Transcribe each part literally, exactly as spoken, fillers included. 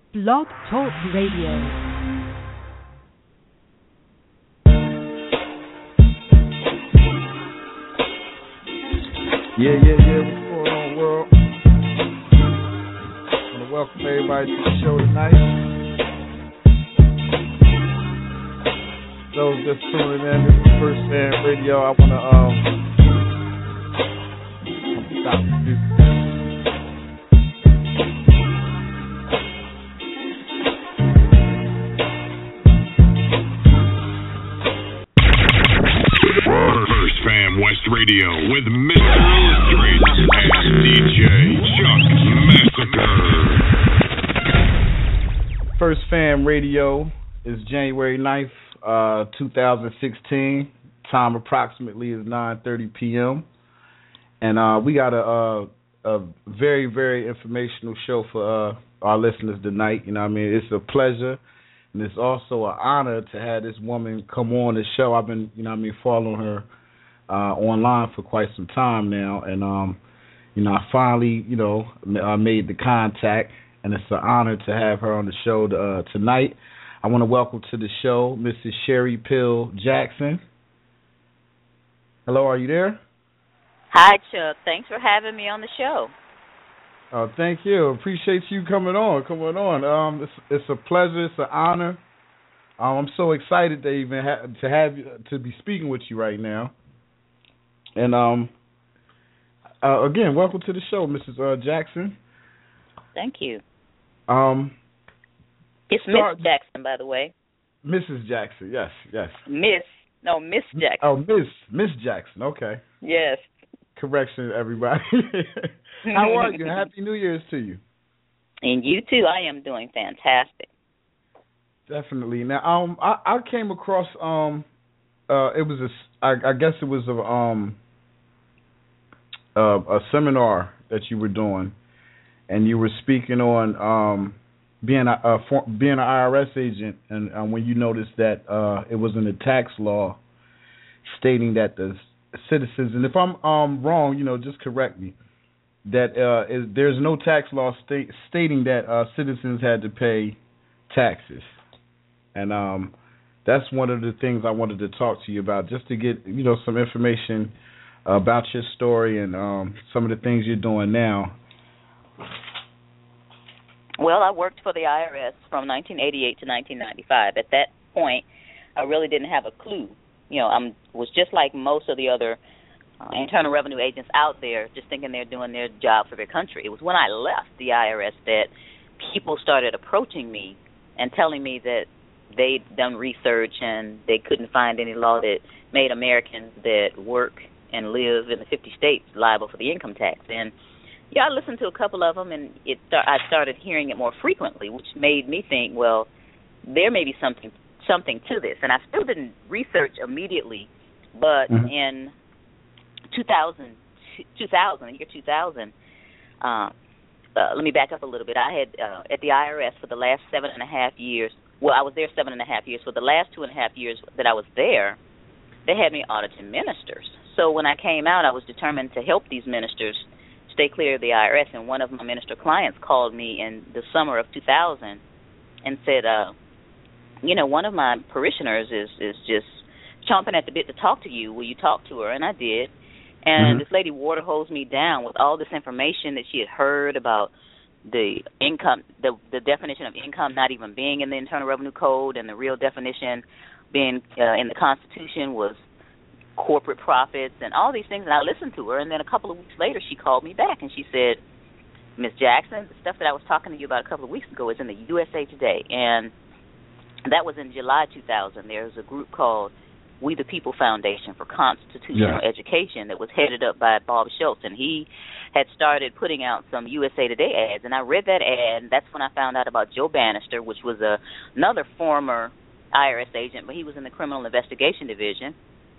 Blog Talk Radio. Yeah, yeah, yeah, what's going on, world? I want to welcome everybody to the show tonight. Those just tuning in, this is First Fam Radio. I want to, um, stop this. First Fam West Radio with Mister Illustrates and D J Chuck Massacre. First Fam Radio is January ninth, uh, two thousand sixteen. Time approximately is nine thirty p.m. And uh, we got a, a a very, very informational show for uh, our listeners tonight. You know what I mean? It's a pleasure. And it's also an honor to have this woman come on the show. I've been, you know what I mean, following her uh, online for quite some time now. And, um, you know, I finally, you know, I made the contact. And it's an honor to have her on the show uh, tonight. I want to welcome to the show Missus Sherry Pill Jackson. Hello, are you there? Hi, Chuck. Thanks for having me on the show. Oh, thank you. Appreciate you coming on. Coming on. Um, it's it's a pleasure. It's an honor. Um, I'm so excited to even ha- to have you, to be speaking with you right now. And um, uh, again, welcome to the show, Missus Uh, Jackson. Thank you. Um, it's start, Miss Jackson, by the way. Missus Jackson. Yes, yes. Miss. No, Miss Jackson. Oh, Miss Miss Jackson. Okay. Yes. Correction, everybody. How are you? Happy New Year's to you. And you too. I am doing fantastic. Definitely. Now, um, I, I came across um, uh, it was a, I, I guess it was a um, uh, a seminar that you were doing, and you were speaking on um, being a, a for, being an I R S agent, and um, when you noticed that uh, it was in the tax law stating that the citizens, and if I'm um, wrong, you know, just correct me, that uh, is, there's no tax law state, stating that uh, citizens had to pay taxes. And um, that's one of the things I wanted to talk to you about, just to get, you know, some information about your story and um, some of the things you're doing now. Well, I worked for the I R S from nineteen eighty-eight to nineteen ninety-five. At that point, I really didn't have a clue. You know, I was just like most of the other uh, internal revenue agents out there, just thinking they're doing their job for their country. It was when I left the I R S that people started approaching me and telling me that they'd done research and they couldn't find any law that made Americans that work and live in the fifty states liable for the income tax. And, yeah, I listened to a couple of them, and it start, I started hearing it more frequently, which made me think, well, there may be something something to this. And I still didn't research immediately, but mm-hmm. in two thousand, two thousand, the year two thousand, uh, uh, let me back up a little bit. I had, uh, at the I R S for the last seven and a half years, well, I was there seven and a half years. For the last two and a half years that I was there, they had me auditing ministers. So when I came out, I was determined to help these ministers stay clear of the I R S, and one of my minister clients called me in the summer of two thousand and said, uh, you know, one of my parishioners is, is just chomping at the bit to talk to you. Will you talk to her? And I did. And mm-hmm. this lady water hosed me down with all this information that she had heard about the income, the the definition of income not even being in the Internal Revenue Code, and the real definition being uh, in the Constitution was corporate profits and all these things. And I listened to her, and then a couple of weeks later she called me back and she said, Miss Jackson, the stuff that I was talking to you about a couple of weeks ago is in the U S A Today. And that was in July two thousand. There was a group called We the People Foundation for Constitutional yeah. Education that was headed up by Bob Schultz, and he had started putting out some U S A Today ads. And I read that ad, and that's when I found out about Joe Bannister, which was a, another former I R S agent, but he was in the Criminal Investigation Division,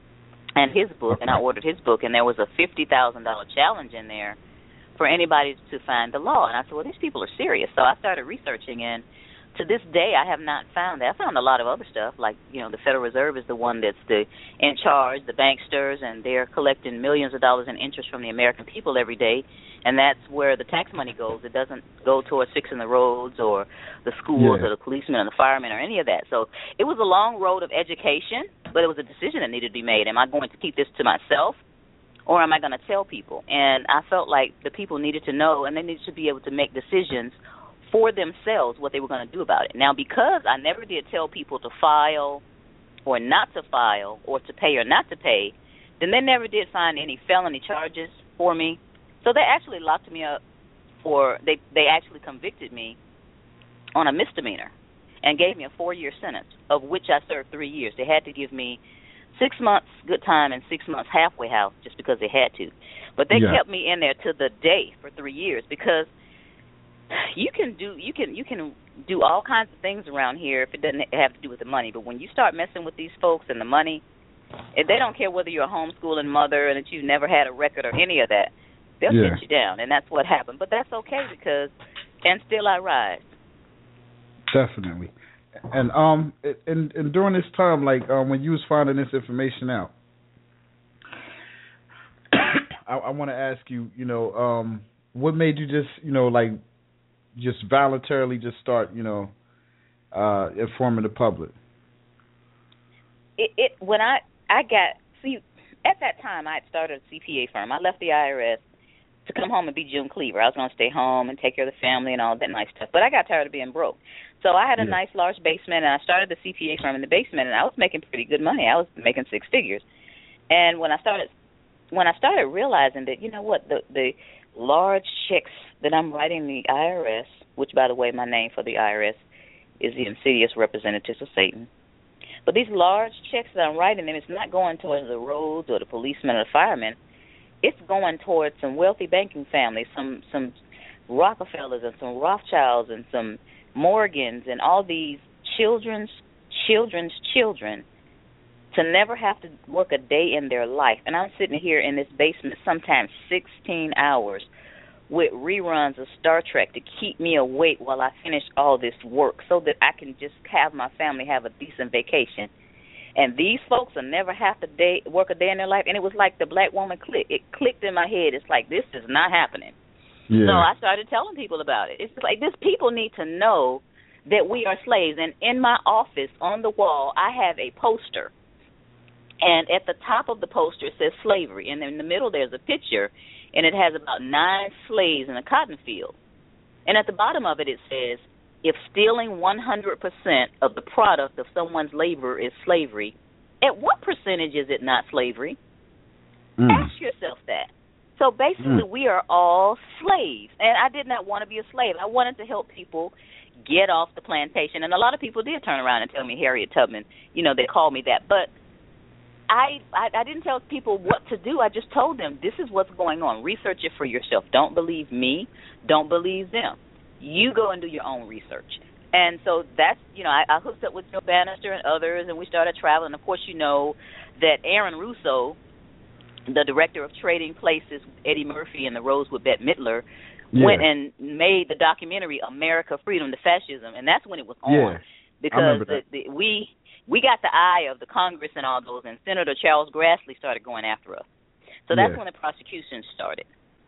and his book, and I ordered his book, and there was a fifty thousand dollars challenge in there for anybody to find the law. And I said, well, these people are serious. So I started researching, and to this day, I have not found that. I found a lot of other stuff, like, you know, the Federal Reserve is the one that's the in charge, the banksters, and they're collecting millions of dollars in interest from the American people every day, and that's where the tax money goes. It doesn't go towards fixing the roads or the schools yeah. or the policemen or the firemen or any of that. So it was a long road of education, but it was a decision that needed to be made. Am I going to keep this to myself, or am I going to tell people? And I felt like the people needed to know, and they needed to be able to make decisions for themselves what they were going to do about it. Now, because I never did tell people to file or not to file or to pay or not to pay, then they never did find any felony charges for me. So they actually locked me up for, they, they actually convicted me on a misdemeanor and gave me a four-year sentence, of which I served three years. They had to give me six months good time and six months halfway house just because they had to. But they yeah. kept me in there to the day for three years because you can do you can you can do all kinds of things around here if it doesn't have to do with the money. But when you start messing with these folks and the money, if they don't care whether you're a homeschooling mother and that you've never had a record or any of that, they'll yeah. sit you down, and that's what happened. But that's okay because, and still I rise. Definitely. And um, and, and during this time, like um, when you was finding this information out, I, I want to ask you, you know, um, what made you just, you know, like, just voluntarily just start, you know, uh, informing the public? It, it when I I got see at that time I had started a C P A firm. I left the I R S to come home and be June Cleaver. I was going to stay home and take care of the family and all that nice stuff. But I got tired of being broke. So I had a yeah. nice large basement, and I started the C P A firm in the basement, and I was making pretty good money. I was making six figures. And when I started when I started realizing that, you know what, the the large checks that I'm writing the I R S, which, by the way, my name for the I R S is the Insidious Representatives of Satan. But these large checks that I'm writing them, it's not going towards the roads or the policemen or the firemen. It's going towards some wealthy banking families, some some Rockefellers and some Rothschilds and some Morgans and all these children's children's children to never have to work a day in their life. And I'm sitting here in this basement sometimes sixteen hours with reruns of Star Trek to keep me awake while I finish all this work so that I can just have my family have a decent vacation. And these folks will never have to day, work a day in their life. And it was like the black woman click. It clicked in my head. It's like, this is not happening. Yeah. So I started telling people about it. It's like this people need to know that we are slaves. And in my office on the wall, I have a poster. And at the top of the poster, it says slavery. And in the middle, there's a picture, and it has about nine slaves in a cotton field. And at the bottom of it, it says, if stealing one hundred percent of the product of someone's labor is slavery, at what percentage is it not slavery? Mm. Ask yourself that. So basically, mm. we are all slaves. And I did not want to be a slave. I wanted to help people get off the plantation. And a lot of people did turn around and tell me Harriet Tubman. You know, they called me that. But I, I I didn't tell people what to do. I just told them, this is what's going on. Research it for yourself. Don't believe me. Don't believe them. You go and do your own research. And so that's, you know, I, I hooked up with Joe Bannister and others, and we started traveling. Of course, you know that Aaron Russo, the director of Trading Places, Eddie Murphy, and the Rosewood Bette Midler, yeah. went and made the documentary America, Freedom to Fascism, and that's when it was on. Yeah, because the, the, we we got the eye of the Congress and all those, and Senator Charles Grassley started going after us. So that's yeah. when the prosecution started.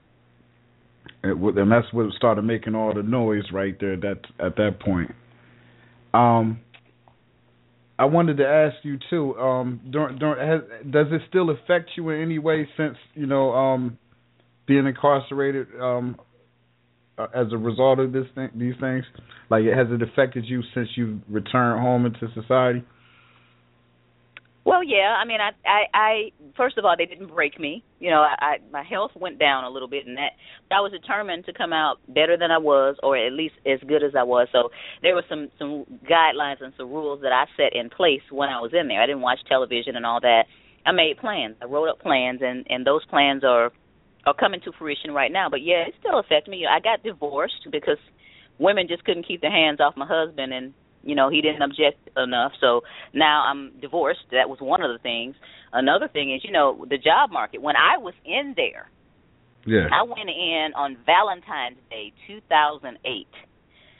And that's what started making all the noise right there. That at that point, um, I wanted to ask you too. Um, during, during, has, does it still affect you in any way since you know um, being incarcerated um, as a result of this thing, these things? Like, has it affected you since you returned home into society? Well, yeah. I mean, I, I, I first of all, they didn't break me. You know, I, I, my health went down a little bit, and that I was determined to come out better than I was, or at least as good as I was. So there were some some guidelines and some rules that I set in place when I was in there. I didn't watch television and all that. I made plans. I wrote up plans, and, and those plans are are coming to fruition right now. But yeah, it still affected me. I got divorced because women just couldn't keep their hands off my husband, and you know, he didn't object enough, so now I'm divorced. That was one of the things. Another thing is, you know, the job market. When I was in there, yeah. I went in on Valentine's Day, two thousand eight.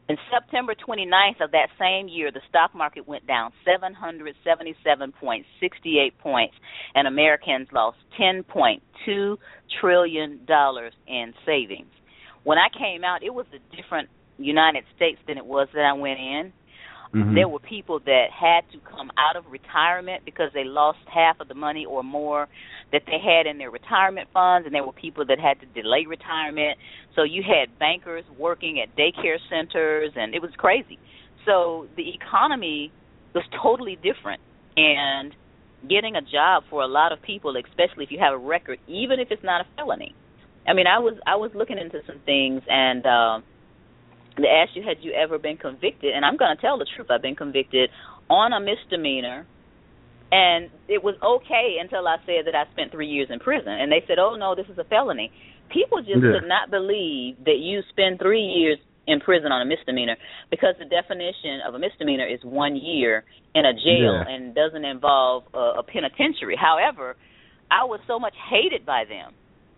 In September twenty-ninth of that same year, the stock market went down seven hundred seventy-seven point six eight points, and Americans lost ten point two trillion dollars in savings. When I came out, it was a different United States than it was that I went in. Mm-hmm. There were people that had to come out of retirement because they lost half of the money or more that they had in their retirement funds, and there were people that had to delay retirement. So you had bankers working at daycare centers, and it was crazy. So the economy was totally different, and getting a job for a lot of people, especially if you have a record, even if it's not a felony. I mean, I was I was looking into some things, and uh, they asked you, had you ever been convicted? And I'm going to tell the truth. I've been convicted on a misdemeanor, and it was okay until I said that I spent three years in prison. And they said, oh, no, this is a felony. People just yeah. could not believe that you spend three years in prison on a misdemeanor, because the definition of a misdemeanor is one year in a jail yeah. and doesn't involve a, a penitentiary. However, I was so much hated by them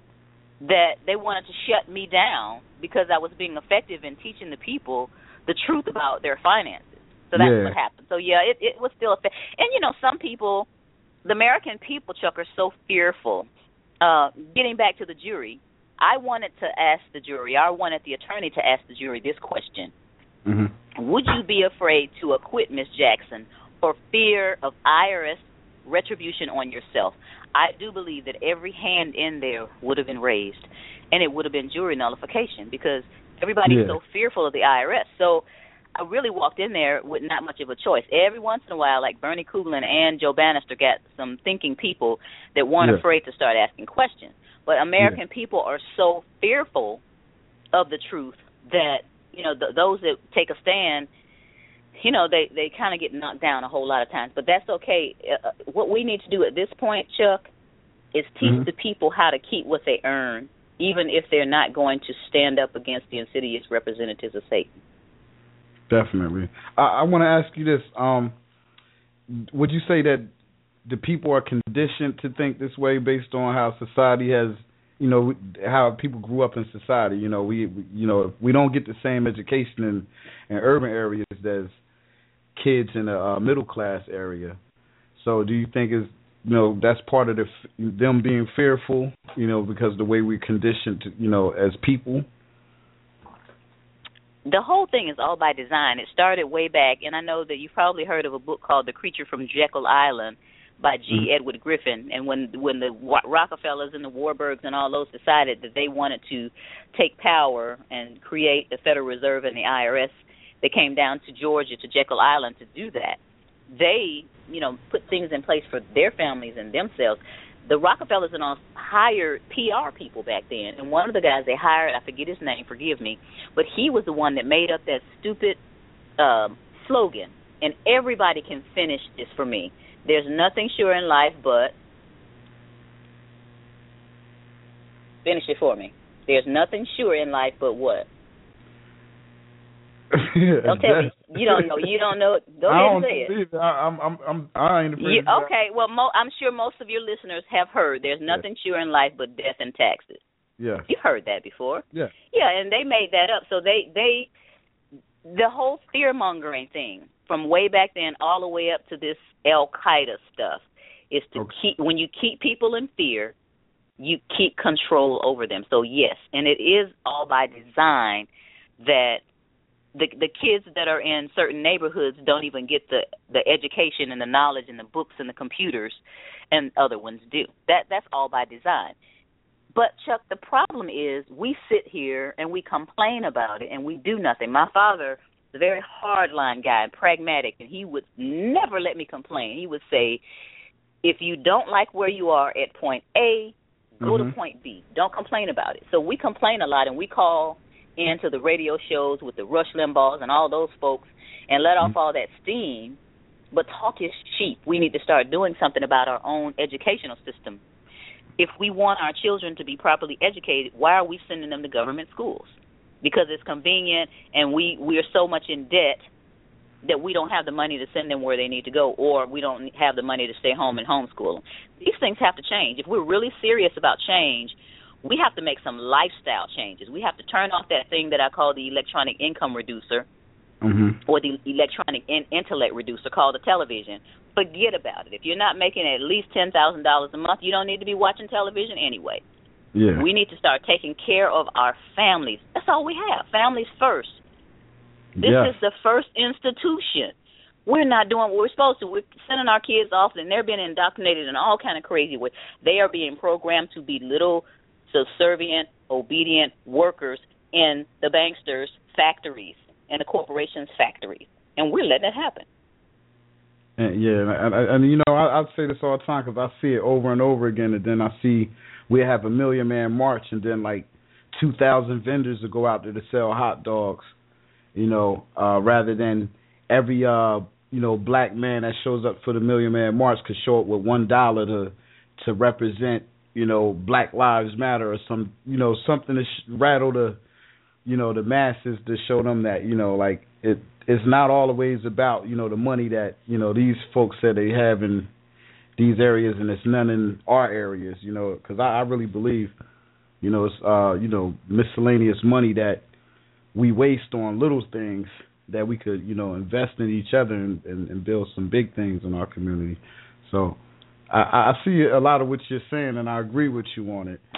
that they wanted to shut me down because I was being effective in teaching the people the truth about their finances. So that's yeah. what happened. So, yeah, it, it was still effective. And, you know, some people, the American people, Chuck, are so fearful. Uh, getting back to the jury, I wanted to ask the jury, I wanted the attorney to ask the jury this question. Mm-hmm. Would you be afraid to acquit Miz Jackson for fear of I R S retribution on yourself? I do believe that every hand in there would have been raised, and it would have been jury nullification, because everybody's yeah. so fearful of the I R S. So I really walked in there with not much of a choice. Every once in a while, like Bernie Kugelin and Joe Bannister got some thinking people that weren't yeah. afraid to start asking questions. But American yeah. people are so fearful of the truth that, you know, th- those that take a stand, you know, they, they kind of get knocked down a whole lot of times. But that's okay. Uh, what we need to do at this point, Chuck, is teach mm-hmm. the people how to keep what they earn, even if they're not going to stand up against the insidious representatives of Satan. Definitely. I, I want to ask you this. Um, would you say that the people are conditioned to think this way based on how society has, you know, how people grew up in society? You know, we, we you know, we don't get the same education in, in urban areas as kids in a uh, middle class area. So, do you think is you know that's part of the, them being fearful? You know, because of the way we're conditioned to, you know, as people. The whole thing is all by design. It started way back, and I know that you've probably heard of a book called The Creature from Jekyll Island by G. Mm-hmm. Edward Griffin. And when when the Rockefellers and the Warburgs and all those decided that they wanted to take power and create the Federal Reserve and the I R S, they came down to Georgia, to Jekyll Island, to do that. They, you know, put things in place for their families and themselves. The Rockefellers and all hired P R people back then, and one of the guys they hired, I forget his name, forgive me, but he was the one that made up that stupid uh, slogan, and everybody can finish this for me. There's nothing sure in life but, finish it for me. There's nothing sure in life but what? Don't tell me you don't know. You don't know. Go ahead and say it. I, I'm, I'm, I'm, I ain't afraid. You, okay, well, mo- I'm sure most of your listeners have heard. There's nothing yeah. sure in life but death and taxes. Yeah, you've heard that before. Yeah, yeah, and they made that up. So they, they, the whole fear mongering thing from way back then all the way up to this Al Qaeda stuff is to okay. keep when you keep people in fear, you keep control over them. So yes, and it is all by design that. The the kids that are in certain neighborhoods don't even get the, the education and the knowledge and the books and the computers, and other ones do. That that's all by design. But Chuck, the problem is we sit here and we complain about it and we do nothing. My father is a very hardline guy and pragmatic, and he would never let me complain. He would say, if you don't like where you are at point A, go mm-hmm. to point B. Don't complain about it. So we complain a lot, and we call into the radio shows with the Rush Limbaughs and all those folks and let off all that steam, but talk is cheap. We need to start doing something about our own educational system. If we want our children to be properly educated, why are we sending them to government schools? Because it's convenient, and we, we are so much in debt that we don't have the money to send them where they need to go, or we don't have the money to stay home and homeschool them. These things have to change. If we're really serious about change, we have to make some lifestyle changes. We have to turn off that thing that I call the electronic income reducer mm-hmm. or the electronic in- intellect reducer called the television. Forget about it. If you're not making at least ten thousand dollars a month, you don't need to be watching television anyway. Yeah. We need to start taking care of our families. That's all we have, families first. This yes. is the first institution. We're not doing what we're supposed to. We're sending our kids off, and they're being indoctrinated in all kind of crazy ways. They are being programmed to be little, subservient, obedient workers in the banksters' factories and the corporations' factories, and we're letting it happen. And, yeah, and, and, and you know, I, I say this all the time because I see it over and over again, and then I see we have a Million Man March, and then like two thousand vendors will go out there to sell hot dogs, you know, uh, rather than every, uh, you know, black man that shows up for the Million Man March could show up with one dollar to to represent, you know, Black Lives Matter or some, you know, something to sh- rattle the, you know, the masses to show them that, you know, like it it's not always about, you know, the money that, you know, these folks say they have in these areas, and it's none in our areas, you know, because I, I really believe, you know, it's, uh, you know, miscellaneous money that we waste on little things that we could, you know, invest in each other and, and, and build some big things in our community. So I, I see a lot of what you're saying, and I agree with you on it.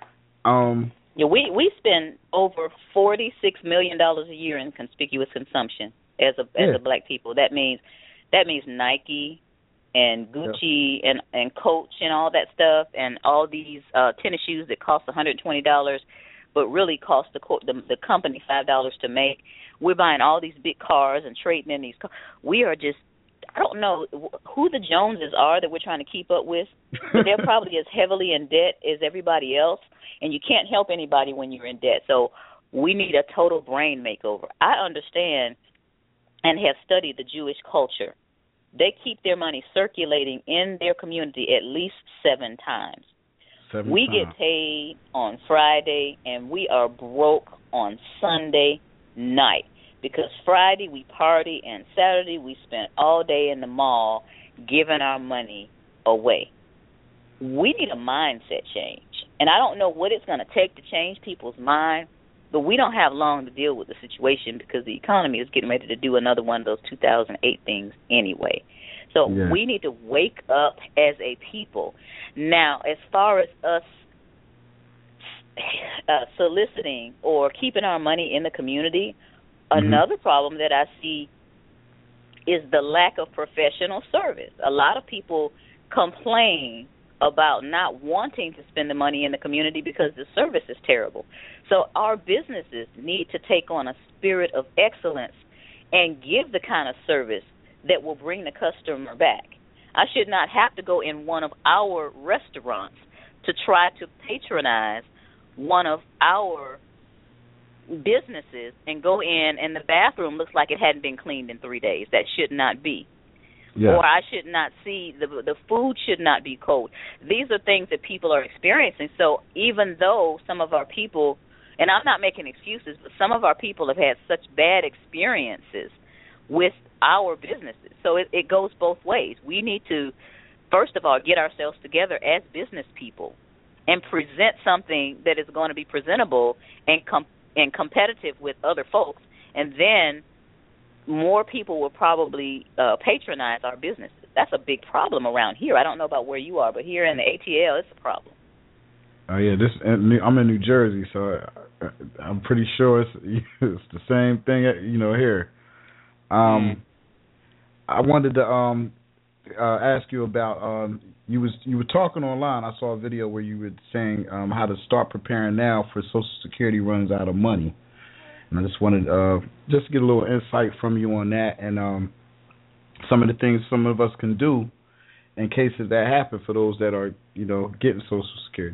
Um, yeah, we, we spend over forty-six million dollars a year in conspicuous consumption as a as yeah. a black people. That means that means Nike and Gucci yeah. and, and Coach and all that stuff, and all these uh, tennis shoes that cost one hundred twenty dollars but really cost the, co- the the company five dollars to make. We're buying all these big cars and trading in these cars. We are just, I don't know who the Joneses are that we're trying to keep up with, but they're probably as heavily in debt as everybody else, and you can't help anybody when you're in debt. So we need a total brain makeover. I understand and have studied the Jewish culture. They keep their money circulating in their community at least seven times. Seven we times. get paid on Friday, and we are broke on Sunday night. Because Friday we party and Saturday we spend all day in the mall giving our money away. We need a mindset change. And I don't know what it's going to take to change people's mind, but we don't have long to deal with the situation because the economy is getting ready to do another one of those two thousand eight things anyway. So yeah. we need to wake up as a people. Now, as far as us uh, soliciting or keeping our money in the community, another problem that I see is the lack of professional service. A lot of people complain about not wanting to spend the money in the community because the service is terrible. So our businesses need to take on a spirit of excellence and give the kind of service that will bring the customer back. I should not have to go in one of our restaurants to try to patronize one of our businesses and go in and the bathroom looks like it hadn't been cleaned in three days. That should not be. Yeah. Or I should not see, the the food should not be cold. These are things that people are experiencing. So even though some of our people, and I'm not making excuses, but some of our people have had such bad experiences with our businesses. So it, it goes both ways. We need to, first of all, get ourselves together as business people and present something that is going to be presentable and com- and competitive with other folks, and then more people will probably uh, patronize our businesses. That's a big problem around here. I don't know about where you are, but here in the A T L, it's a problem. Oh yeah, this I'm in New Jersey, so I'm pretty sure it's, it's the same thing, you know, here. Um, mm. I wanted to um uh, ask you about um you was you were talking online. I saw a video where you were saying um how to start preparing now for Social Security runs out of money. And I just wanted uh, just to get a little insight from you on that and um, some of the things some of us can do in case if that happens for those that are, you know, getting Social Security.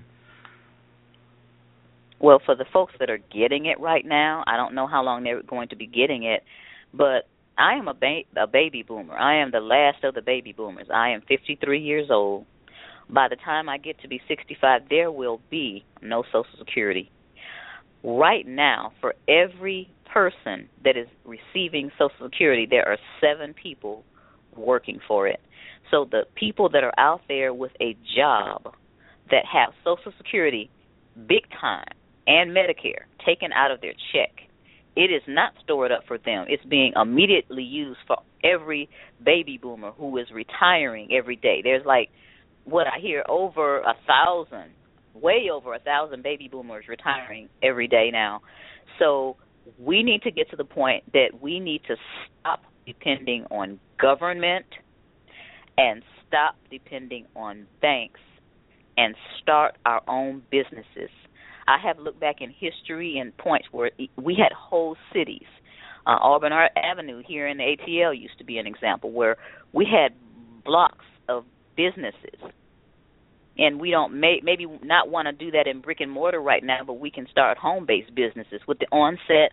Well, for the folks that are getting it right now, I don't know how long they're going to be getting it, but I am a, ba- a baby boomer. I am the last of the baby boomers. I am fifty-three years old. By the time I get to be sixty-five, there will be no Social Security. Right now, for every person that is receiving Social Security, there are seven people working for it. So the people that are out there with a job that have Social Security big time and Medicare taken out of their check it is not stored up for them. It's being immediately used for every baby boomer who is retiring every day. There's like, what I hear, over a thousand, way over a thousand baby boomers retiring every day now. So we need to get to the point that we need to stop depending on government and stop depending on banks and start our own businesses. I have looked back in history and points where we had whole cities. Uh, Auburn Avenue here in the A T L used to be an example where we had blocks of businesses. And we don't may, maybe not want to do that in brick and mortar right now, but we can start home-based businesses. With the onset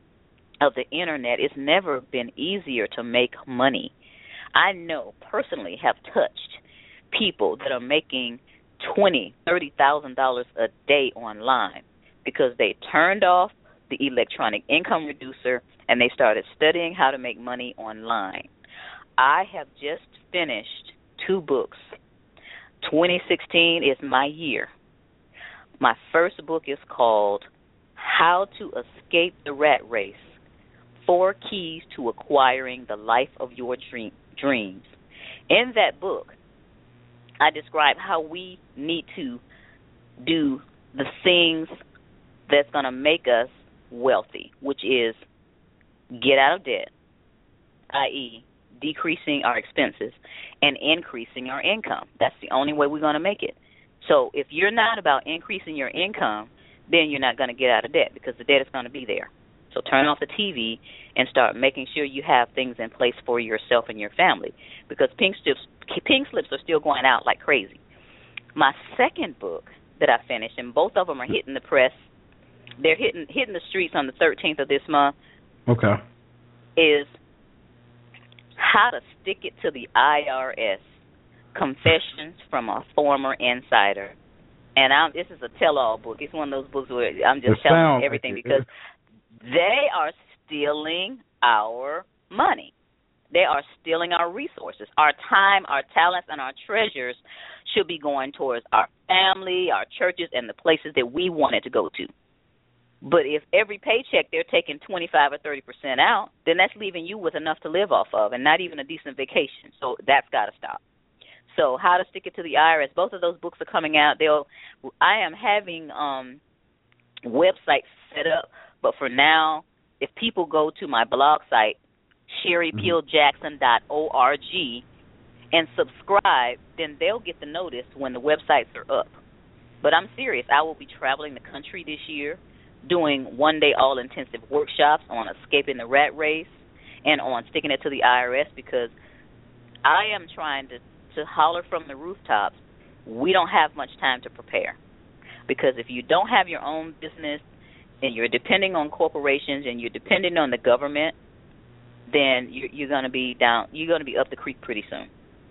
of the Internet, it's never been easier to make money. I know personally have touched people that are making twenty, thirty thousand dollars a day online because they turned off the electronic income reducer and they started studying how to make money online. I have just finished two books. twenty sixteen is my year. My first book is called How to Escape the Rat Race: Four Keys to Acquiring the Life of Your dream, Dreams. In that book, I describe how we need to do the things that's going to make us wealthy, which is get out of debt, that is decreasing our expenses and increasing our income. That's the only way we're going to make it. So if you're not about increasing your income, then you're not going to get out of debt because the debt is going to be there. So turn off the T V and start making sure you have things in place for yourself and your family because pink slips, pink slips are still going out like crazy. My second book that I finished, and both of them are hitting the press, they're hitting hitting the streets on the thirteenth of this month. Okay. Is How to Stick It to the I R S, Confessions from a Former Insider. And I'm, this is a tell-all book. It's one of those books where I'm just it telling everything like because they are stealing our money. They are stealing our resources. Our time, our talents, and our treasures should be going towards our family, our churches, and the places that we wanted to go to. But if every paycheck they're taking twenty-five or thirty percent out, then that's leaving you with enough to live off of and not even a decent vacation. So that's got to stop. So How to Stick It to the I R S, both of those books are coming out. They'll, I am having um, websites set up, but for now, if people go to my blog site, sherry peel jackson dot org, and subscribe, then they'll get the notice when the websites are up. But I'm serious. I will be traveling the country this year, doing one-day all-intensive workshops on escaping the rat race and on sticking it to the I R S because I am trying to, to holler from the rooftops, we don't have much time to prepare. Because if you don't have your own business and you're depending on corporations and you're depending on the government, then you're, you're going to be down. You're going to be up the creek pretty soon.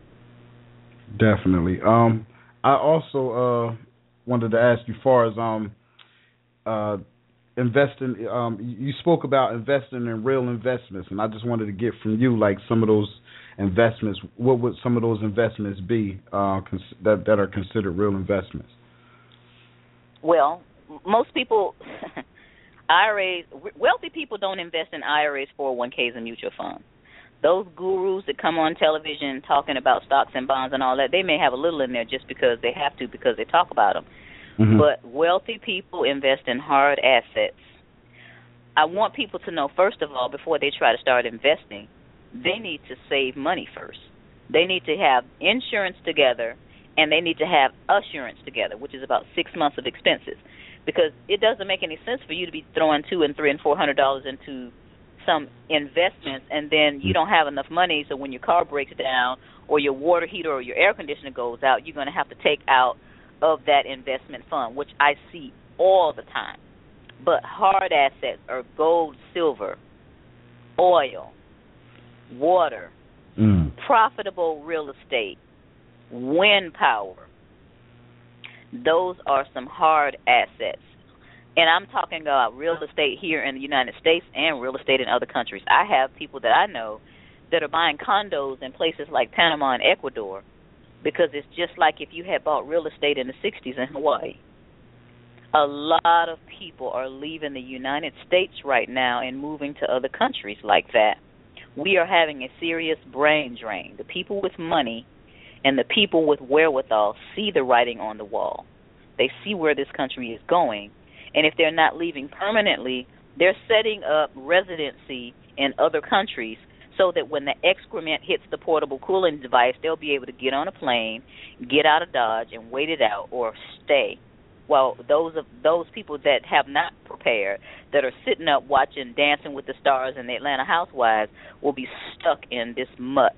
Definitely. Um, I also uh, wanted to ask you, far as um, uh, investing. Um, you spoke about investing in real investments, and I just wanted to get from you, like, some of those investments. What would some of those investments be uh, cons- that that are considered real investments? Well, most people. I R As, wealthy people don't invest in I R As, four oh one k's, and mutual funds. Those gurus that come on television talking about stocks and bonds and all that, they may have a little in there just because they have to, because they talk about them. Mm-hmm. But wealthy people invest in hard assets. I want people to know, first of all, before they try to start investing, they need to save money first. They need to have insurance together, and they need to have assurance together, which is about six months of expenses. Because it doesn't make any sense for you to be throwing two and three and four hundred dollars into some investments, and then you don't have enough money. So when your car breaks down, or your water heater or your air conditioner goes out, you're going to have to take out of that investment fund, which I see all the time. But hard assets are gold, silver, oil, water, mm. profitable real estate, wind power. Those are some hard assets. And I'm talking about real estate here in the United States and real estate in other countries. I have people that I know that are buying condos in places like Panama and Ecuador because it's just like if you had bought real estate in the sixties in Hawaii. A lot of people are leaving the United States right now and moving to other countries like that. We are having a serious brain drain. The people with money and the people with wherewithal see the writing on the wall. They see where this country is going. And if they're not leaving permanently, they're setting up residency in other countries so that when the excrement hits the portable cooling device, they'll be able to get on a plane, get out of Dodge, and wait it out or stay. Well, those of those people that have not prepared, that are sitting up watching Dancing with the Stars and the Atlanta Housewives, will be stuck in this mutt.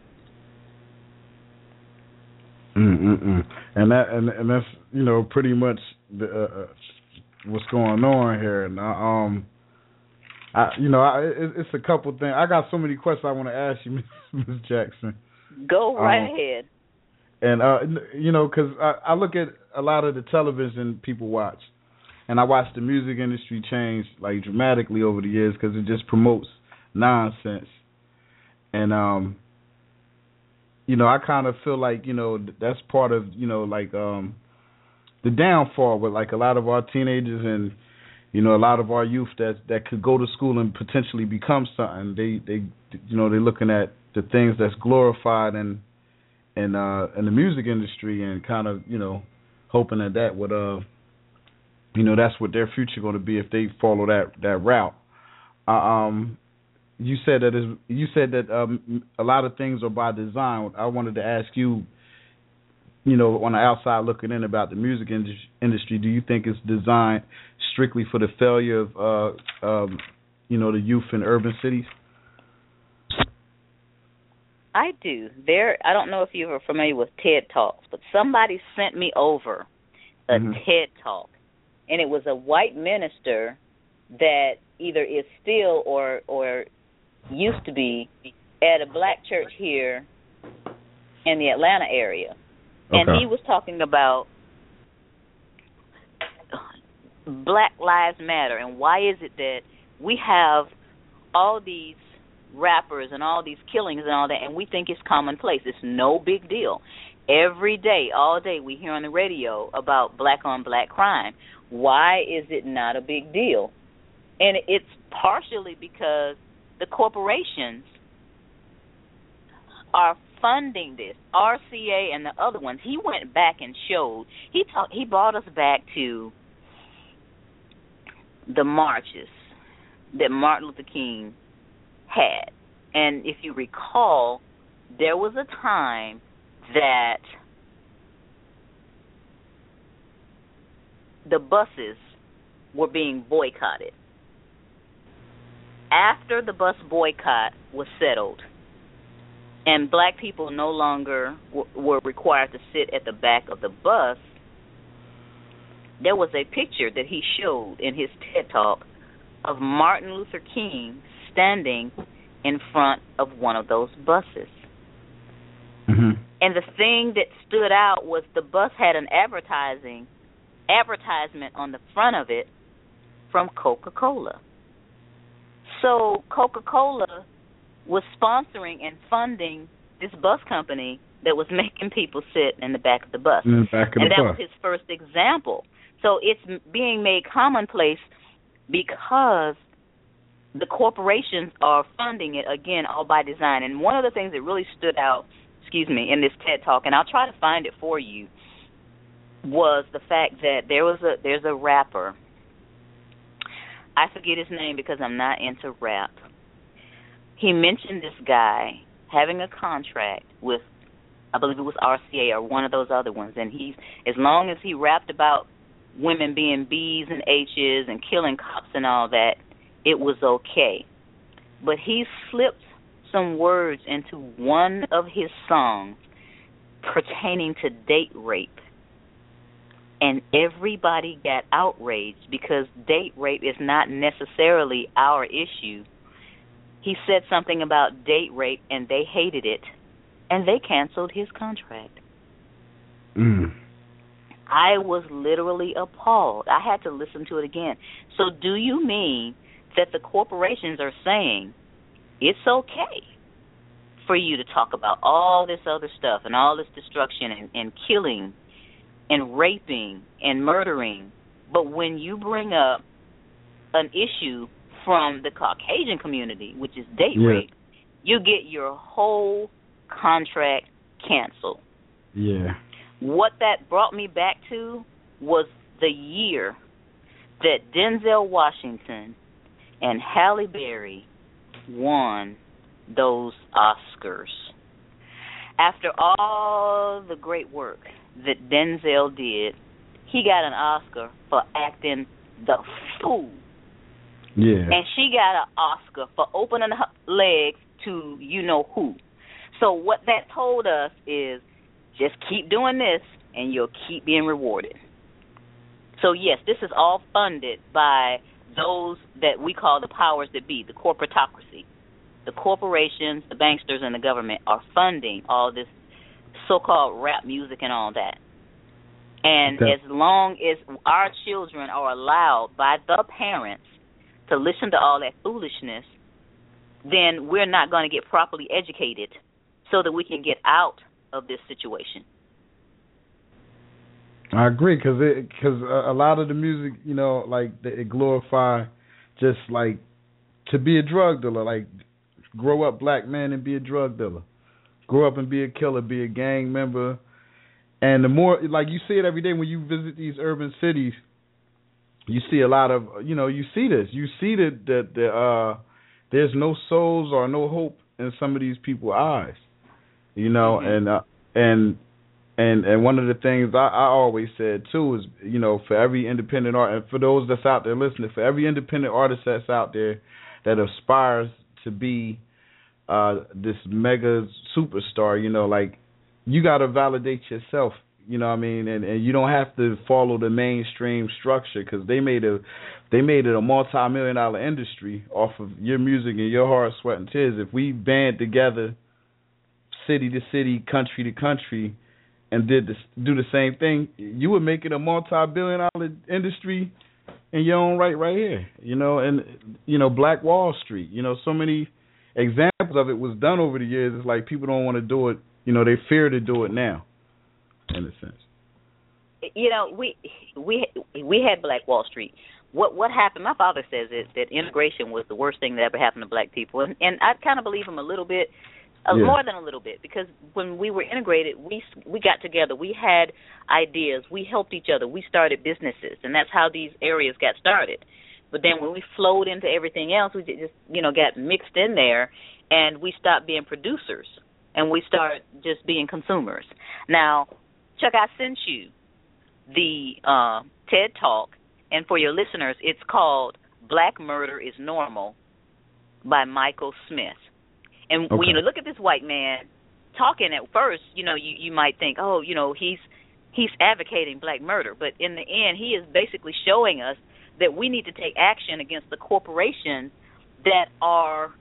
Mm-mm-mm. And that and and that's you know pretty much the, uh, what's going on here. And um, I you know I, it, it's a couple things. I got so many questions I want to ask you, Miz Jackson. Go right um, ahead. And, uh, you know, because I, I look at a lot of the television people watch, and I watch the music industry change, like, dramatically over the years because it just promotes nonsense. And, um, you know, I kind of feel like, you know, that's part of, you know, like um, the downfall with, like, a lot of our teenagers and, you know, a lot of our youth that that could go to school and potentially become something. They, they you know, they're looking at the things that's glorified and, in uh in the music industry and kind of, you know, hoping that that would uh you know that's what their future going to be if they follow that that route. Uh, um you said that is you said that um a lot of things are by design. I wanted to ask you, you know, on the outside looking in about the music indus- industry, do you think it's designed strictly for the failure of uh um you know the youth in urban cities? I do. There, I don't know if you are familiar with TED Talks, but somebody sent me over a mm-hmm. TED Talk, and it was a white minister that either is still or or used to be at a black church here in the Atlanta area, okay. And he was talking about Black Lives Matter and why is it that we have all these rappers and all these killings and all that, and we think it's commonplace. It's no big deal. Every day, all day, we hear on the radio about black-on-black crime. Why is it not a big deal? And it's partially because the corporations are funding this. R C A and the other ones. He went back and showed. He talked. He brought us back to the marches that Martin Luther King had. And if you recall, there was a time that the buses were being boycotted. After the bus boycott was settled and black people no longer w- were required to sit at the back of the bus, there was a picture that he showed in his TED Talk of Martin Luther King standing in front of one of those buses. Mm-hmm. And the thing that stood out was the bus had an advertising advertisement on the front of it from Coca-Cola. So Coca-Cola was sponsoring and funding this bus company that was making people sit in the back of the bus. In the back of and the that bus. was his first example. So it's being made commonplace because the corporations are funding it, again, all by design. And one of the things that really stood out, excuse me, in this TED Talk, and I'll try to find it for you, was the fact that there was a there's a rapper. I forget his name because I'm not into rap. He mentioned this guy having a contract with, I believe it was R C A or one of those other ones, and he's, as long as he rapped about women being B's and H's and killing cops and all that, it was okay. But he slipped some words into one of his songs pertaining to date rape. And everybody got outraged because date rape is not necessarily our issue. He said something about date rape, and they hated it, and they canceled his contract. Mm. I was literally appalled. I had to listen to it again. So do you mean that the corporations are saying it's okay for you to talk about all this other stuff and all this destruction and, and killing and raping and murdering, But when you bring up an issue from the Caucasian community, which is date yeah. rape, you get your whole contract canceled. Yeah. What that brought me back to was the year that Denzel Washington and Halle Berry won those Oscars. After all the great work that Denzel did, he got an Oscar for acting the fool. Yeah. And she got an Oscar for opening her legs to you-know-who. So what that told us is just keep doing this and you'll keep being rewarded. So, yes, this is all funded by those that we call the powers that be, the corporatocracy. The corporations, the banksters, and the government are funding all this so-called rap music and all that. And okay. as long as our children are allowed by the parents to listen to all that foolishness, then we're not going to get properly educated so that we can get out of this situation. I agree, because because a lot of the music, you know, like it glorify just like to be a drug dealer, like grow up black man and be a drug dealer, grow up and be a killer, be a gang member, and the more like you see it every day when you visit these urban cities, you see a lot of you know you see this, you see that that the, uh, there's no souls or no hope in some of these people's eyes, you know, mm-hmm. and uh, and. And and one of the things I, I always said, too, is, you know, for every independent art, and for those that's out there listening, for every independent artist that's out there that aspires to be uh, this mega superstar, you know, like, you got to validate yourself, you know what I mean? And, and you don't have to follow the mainstream structure, because they made a they made it a multi-million dollar industry off of your music and your hard sweat and tears. If we band together city to city, country to country, and did this, do the same thing, you would make it a multi-billion dollar industry in your own right right here. You know, and, you know, Black Wall Street, you know, so many examples of it was done over the years. It's like people don't want to do it, you know, they fear to do it now, in a sense. You know, we we we had Black Wall Street. What what happened, my father says it, that integration was the worst thing that ever happened to black people. And, and I kind of believe him a little bit. Uh, yeah. More than a little bit, because when we were integrated, we we got together, we had ideas, we helped each other, we started businesses, and that's how these areas got started. But then when we flowed into everything else, we just, you know, got mixed in there, and we stopped being producers, and we started just being consumers. Now, Chuck, I sent you the uh, TED Talk, and for your listeners, it's called Black Murder is Normal by Michael Smith. And okay. when you look at this white man talking at first, you know, you, you might think, oh, you know, he's he's advocating black murder. But in the end, he is basically showing us that we need to take action against the corporations that are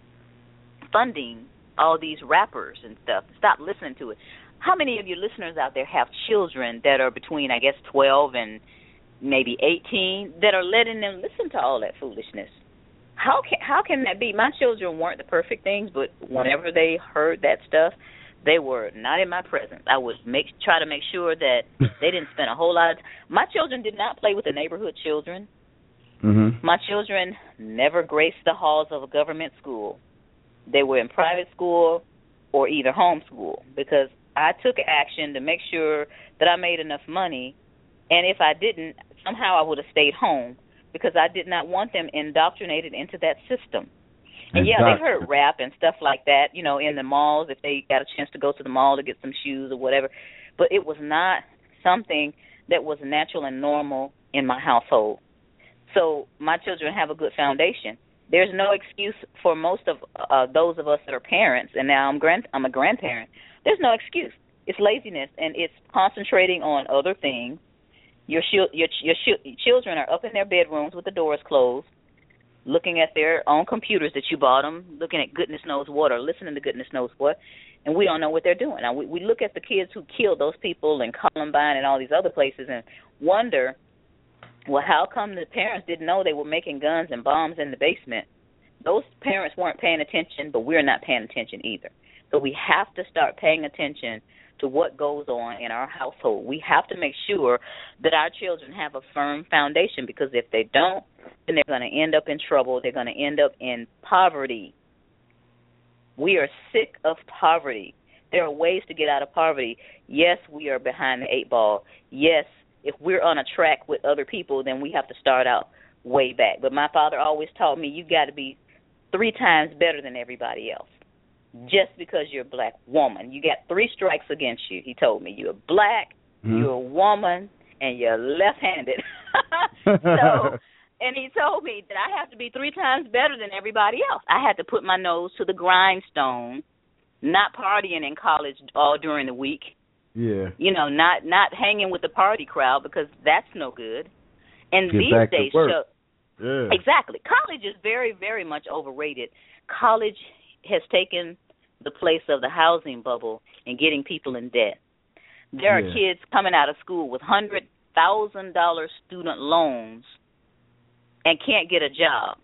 funding all these rappers and stuff. Stop listening to it. How many of your listeners out there have children that are between, I guess, twelve and maybe eighteen that are letting them listen to all that foolishness? How can how can that be? My children weren't the perfect things, but whenever they heard that stuff, they were not in my presence. I would make try to make sure that they didn't spend a whole lot of time. My children did not play with the neighborhood children. Mm-hmm. My children never graced the halls of a government school. They were in private school or either homeschool, because I took action to make sure that I made enough money, and if I didn't, somehow I would have stayed home, because I did not want them indoctrinated into that system. And, yeah, they heard rap and stuff like that, you know, in the malls, if they got a chance to go to the mall to get some shoes or whatever. But it was not something that was natural and normal in my household. So my children have a good foundation. There's no excuse for most of uh, those of us that are parents, and now I'm grand I'm a grandparent. There's no excuse. It's laziness, and it's concentrating on other things. Your your your children are up in their bedrooms with the doors closed, looking at their own computers that you bought them, looking at goodness knows what, or listening to goodness knows what, and we don't know what they're doing. Now, we, we look at the kids who killed those people in Columbine and all these other places and wonder, well, how come the parents didn't know they were making guns and bombs in the basement? Those parents weren't paying attention, but we're not paying attention either. So we have to start paying attention to what goes on in our household. We have to make sure that our children have a firm foundation, because if they don't, then they're going to end up in trouble. They're going to end up in poverty. We are sick of poverty. There are ways to get out of poverty. Yes, we are behind the eight ball. Yes, if we're on a track with other people, then we have to start out way back. But my father always taught me you got to be three times better than everybody else. Just because you're a black woman, you got three strikes against you. He told me you're black, mm-hmm. you're a woman, and you're left-handed. So, and he told me that I have to be three times better than everybody else. I had to put my nose to the grindstone, not partying in college all during the week. Yeah. You know, not not hanging with the party crowd, because that's no good. And Get these days, show, yeah. exactly. College is very, very much overrated. College has taken the place of the housing bubble and getting people in debt. There yeah. are kids coming out of school with one hundred thousand dollars student loans and can't get a job.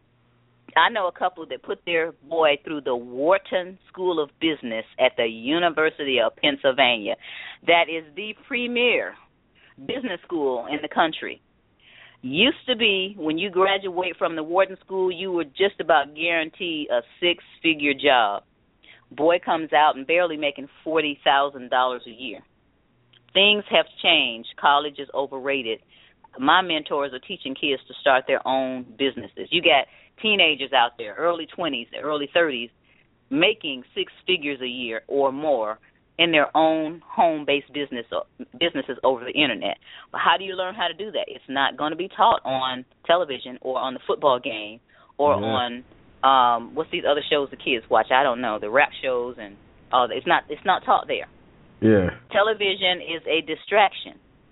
I know a couple that put their boy through the Wharton School of Business at the University of Pennsylvania. That is the premier business school in the country. Used to be, when you graduate from the Wharton School, you were just about guaranteed a six-figure job. Boy comes out and barely making forty thousand dollars a year. Things have changed. College is overrated. My mentors are teaching kids to start their own businesses. You got teenagers out there, early twenties, early thirties, making six figures a year or more in their own home-based business businesses over the internet. But how do you learn how to do that? It's not going to be taught on television or on the football game or yeah. on um, what's these other shows the kids watch? I don't know, the rap shows and all that. It's not. It's not taught there. Yeah. Television is a distraction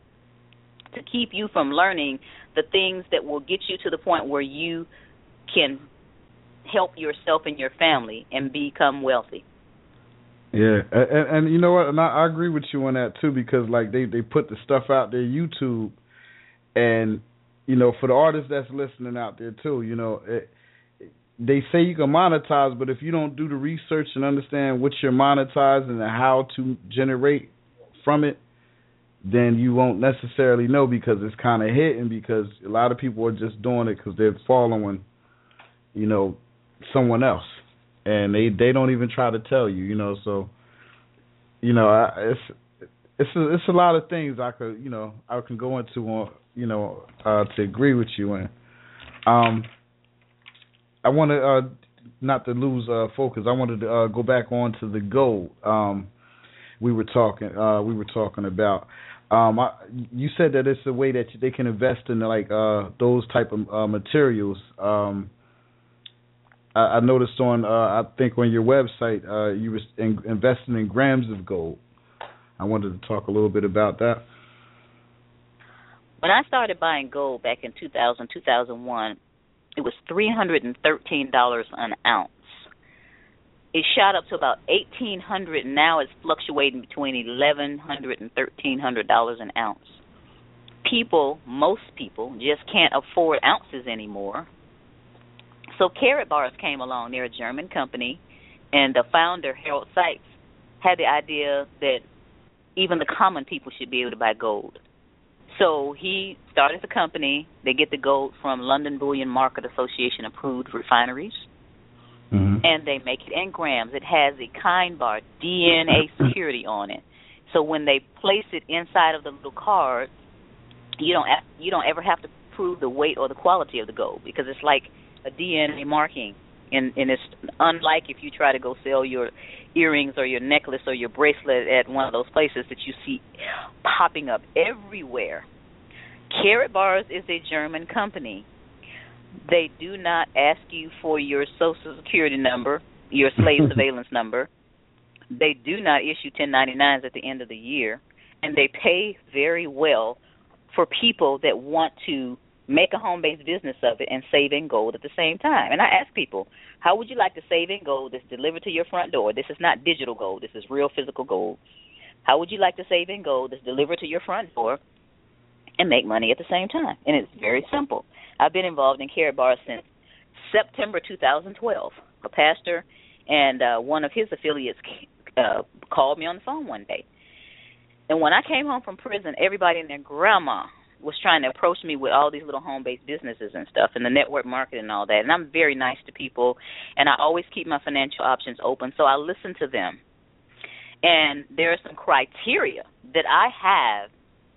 to keep you from learning the things that will get you to the point where you can help yourself and your family and become wealthy. Yeah, and, and you know what? And I, I agree with you on that too, because like they, they put the stuff out there, YouTube, and you know, for the artists that's listening out there too, you know, it, they say you can monetize, but if you don't do the research and understand what you're monetizing and how to generate from it, then you won't necessarily know, because it's kind of hidden, because a lot of people are just doing it because they're following, you know, someone else. And they, they don't even try to tell you, you know. So, you know, I, it's it's a, it's a lot of things I could, you know, I can go into on, you know, uh, to agree with you in. Um, I want to uh, not to lose uh, focus. I wanted to uh, go back on to the gold. Um, we were talking uh, we were talking about. Um, I, you said that it's a way that they can invest in like uh, those type of uh, materials. Um, I noticed on, uh, I think on your website, uh, you were in, investing in grams of gold. I wanted to talk a little bit about that. When I started buying gold back in two thousand, two thousand one, it was three hundred thirteen dollars an ounce. It shot up to about eighteen hundred dollars, and now it's fluctuating between eleven hundred dollars and thirteen hundred dollars an ounce. People, most people, just can't afford ounces anymore. So Karatbars came along. They're a German company, and the founder, Harold Sykes, had the idea that even the common people should be able to buy gold. So he started the company. They get the gold from London Bullion Market Association approved refineries, mm-hmm. and they make it in grams. It has a kind bar, D N A security on it. So when they place it inside of the little card, you don't have, you don't ever have to prove the weight or the quality of the gold, because it's like a D N A marking, and, and it's unlike if you try to go sell your earrings or your necklace or your bracelet at one of those places that you see popping up everywhere. Karatbars is a German company. They do not ask you for your Social Security number, your slave surveillance number. They do not issue ten ninety-nines at the end of the year, and they pay very well for people that want to make a home-based business of it and save in gold at the same time. And I ask people, how would you like to save in gold that's delivered to your front door? This is not digital gold. This is real physical gold. How would you like to save in gold that's delivered to your front door and make money at the same time? And it's very simple. I've been involved in Karatbars since September two thousand twelve. A pastor and uh, one of his affiliates uh, called me on the phone one day. And when I came home from prison, everybody and their grandma was trying to approach me with all these little home-based businesses and stuff and the network market and all that. And I'm very nice to people, and I always keep my financial options open, so I listen to them. And there are some criteria that I have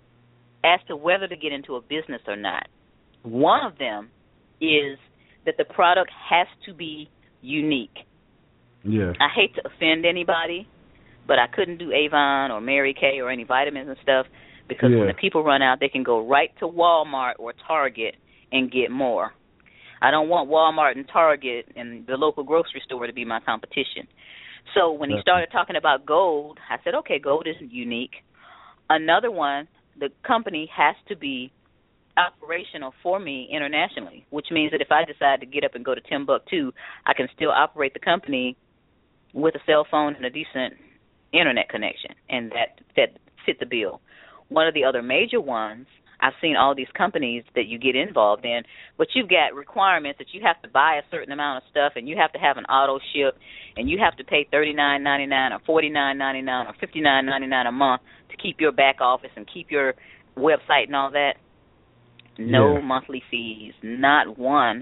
as to whether to get into a business or not. One of them is that the product has to be unique. Yeah. I hate to offend anybody, but I couldn't do Avon or Mary Kay or any vitamins and stuff because yeah. when the people run out, they can go right to Walmart or Target and get more. I don't want Walmart and Target and the local grocery store to be my competition. So when he started talking about gold, I said, okay, gold is unique. Another one, the company has to be operational for me internationally, which means that if I decide to get up and go to Timbuktu, I can still operate the company with a cell phone and a decent internet connection, and that, that fit the bill. One of the other major ones, I've seen all these companies that you get involved in, but you've got requirements that you have to buy a certain amount of stuff, and you have to have an auto ship, and you have to pay thirty-nine ninety-nine or forty-nine ninety-nine or fifty-nine ninety-nine a month to keep your back office and keep your website and all that. No yeah. monthly fees, not one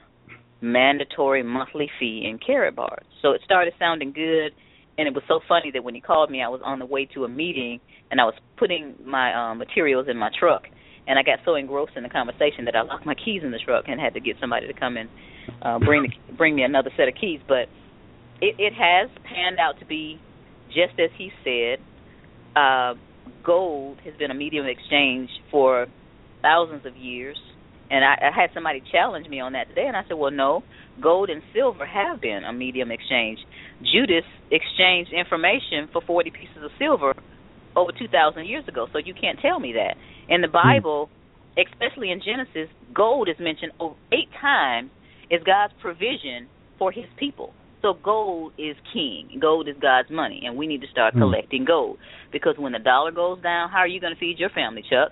mandatory monthly fee in Karatbars. So it started sounding good, and it was so funny that when he called me, I was on the way to a meeting, and I was putting my um, materials in my truck, and I got so engrossed in the conversation that I locked my keys in the truck and had to get somebody to come and uh, bring the, bring me another set of keys. But it, it has panned out to be just as he said. Uh, gold has been a medium of exchange for thousands of years, and I, I had somebody challenge me on that today, and I said, well, no, gold and silver have been a medium exchange. Judas exchanged information for forty pieces of silver over two thousand years ago, so you can't tell me that. In the Bible, especially in Genesis, gold is mentioned over eight times as God's provision for his people. So gold is king. Gold is God's money, and we need to start collecting gold, because when the dollar goes down, how are you going to feed your family, Chuck?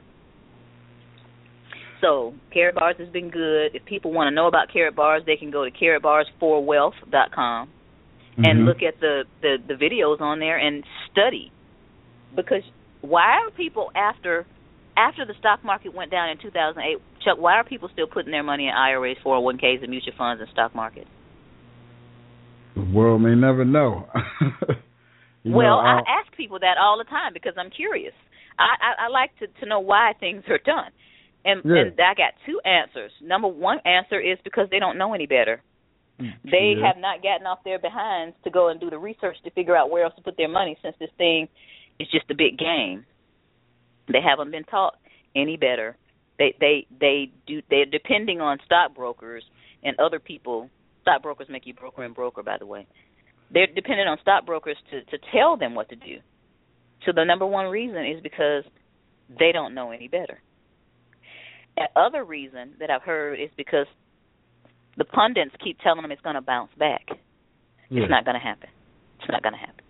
So Karatbars has been good. If people want to know about Karatbars, they can go to karatbars for wealth dot com mm-hmm. and look at the, the, the videos on there and study. Because why are people, after after the stock market went down in two thousand eight, Chuck, why are people still putting their money in I R As, four oh one Ks, and mutual funds and stock market? The world may never know. well, know, I ask people that all the time because I'm curious. I, I, I like to, to know why things are done. And, yeah. and I got two answers. Number one answer is because they don't know any better. They yeah. have not gotten off their behinds to go and do the research to figure out where else to put their money, since this thing is just a big game. They haven't been taught any better. They they they do. They're depending on stockbrokers and other people. Stockbrokers make you broker and broker, by the way. They're dependent on stockbrokers to, to tell them what to do. So the number one reason is because they don't know any better. The other reason that I've heard is because the pundits keep telling them it's going to bounce back. Yeah. It's not going to happen. It's not going to happen.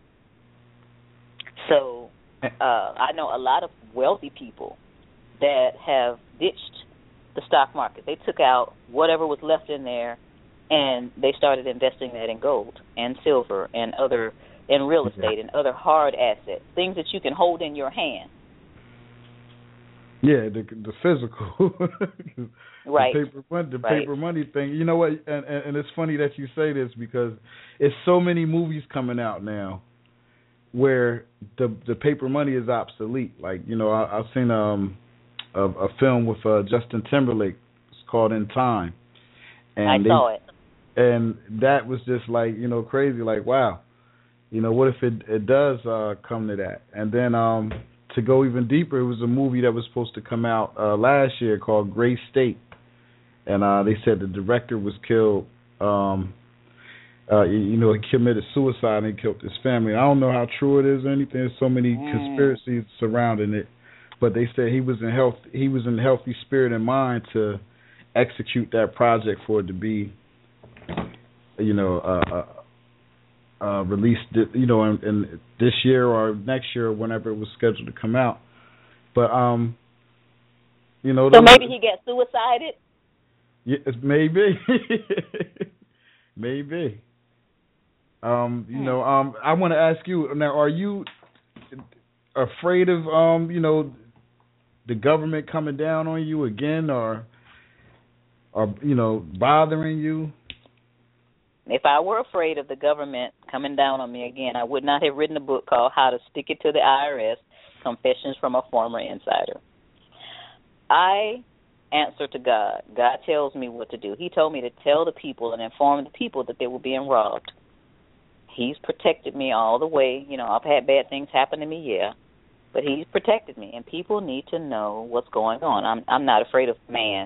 So uh, I know a lot of wealthy people that have ditched the stock market. They took out whatever was left in there, and they started investing that in gold and silver and other in real estate and other hard assets, things that you can hold in your hand. Yeah, the the physical, right? The paper money, the right. paper money thing. You know what? And, and and it's funny that you say this, because it's so many movies coming out now where the the paper money is obsolete. Like, you know, I, I've seen um a, a film with uh, Justin Timberlake. It's called In Time. And I they, saw it. And that was just like, you know, crazy. Like, wow, you know, what if it it does uh, come to that? And then um. to go even deeper, it was a movie that was supposed to come out uh, last year called Gray State, and uh, they said the director was killed. Um, uh, you, you know, he committed suicide and he killed his family. I don't know how true it is or anything. There's so many mm. conspiracies surrounding it, but they said he was in health. He was in healthy spirit and mind to execute that project for it to be, you know, uh, uh, Uh, released, you know, in, in this year or next year, or whenever it was scheduled to come out. But um, you know, so maybe he got suicided. Yeah, maybe, maybe. Um, you hmm. know, um, I want to ask you now: Are you afraid of um, you know, the government coming down on you again, or, or you know, bothering you? If I were afraid of the government coming down on me again, I would not have written a book called How to Stick It to the I R S, Confessions from a Former Insider. I answer to God. God tells me what to do. He told me to tell the people and inform the people that they were being robbed. He's protected me all the way. You know, I've had bad things happen to me, yeah, but he's protected me, and people need to know what's going on. I'm I'm not afraid of man.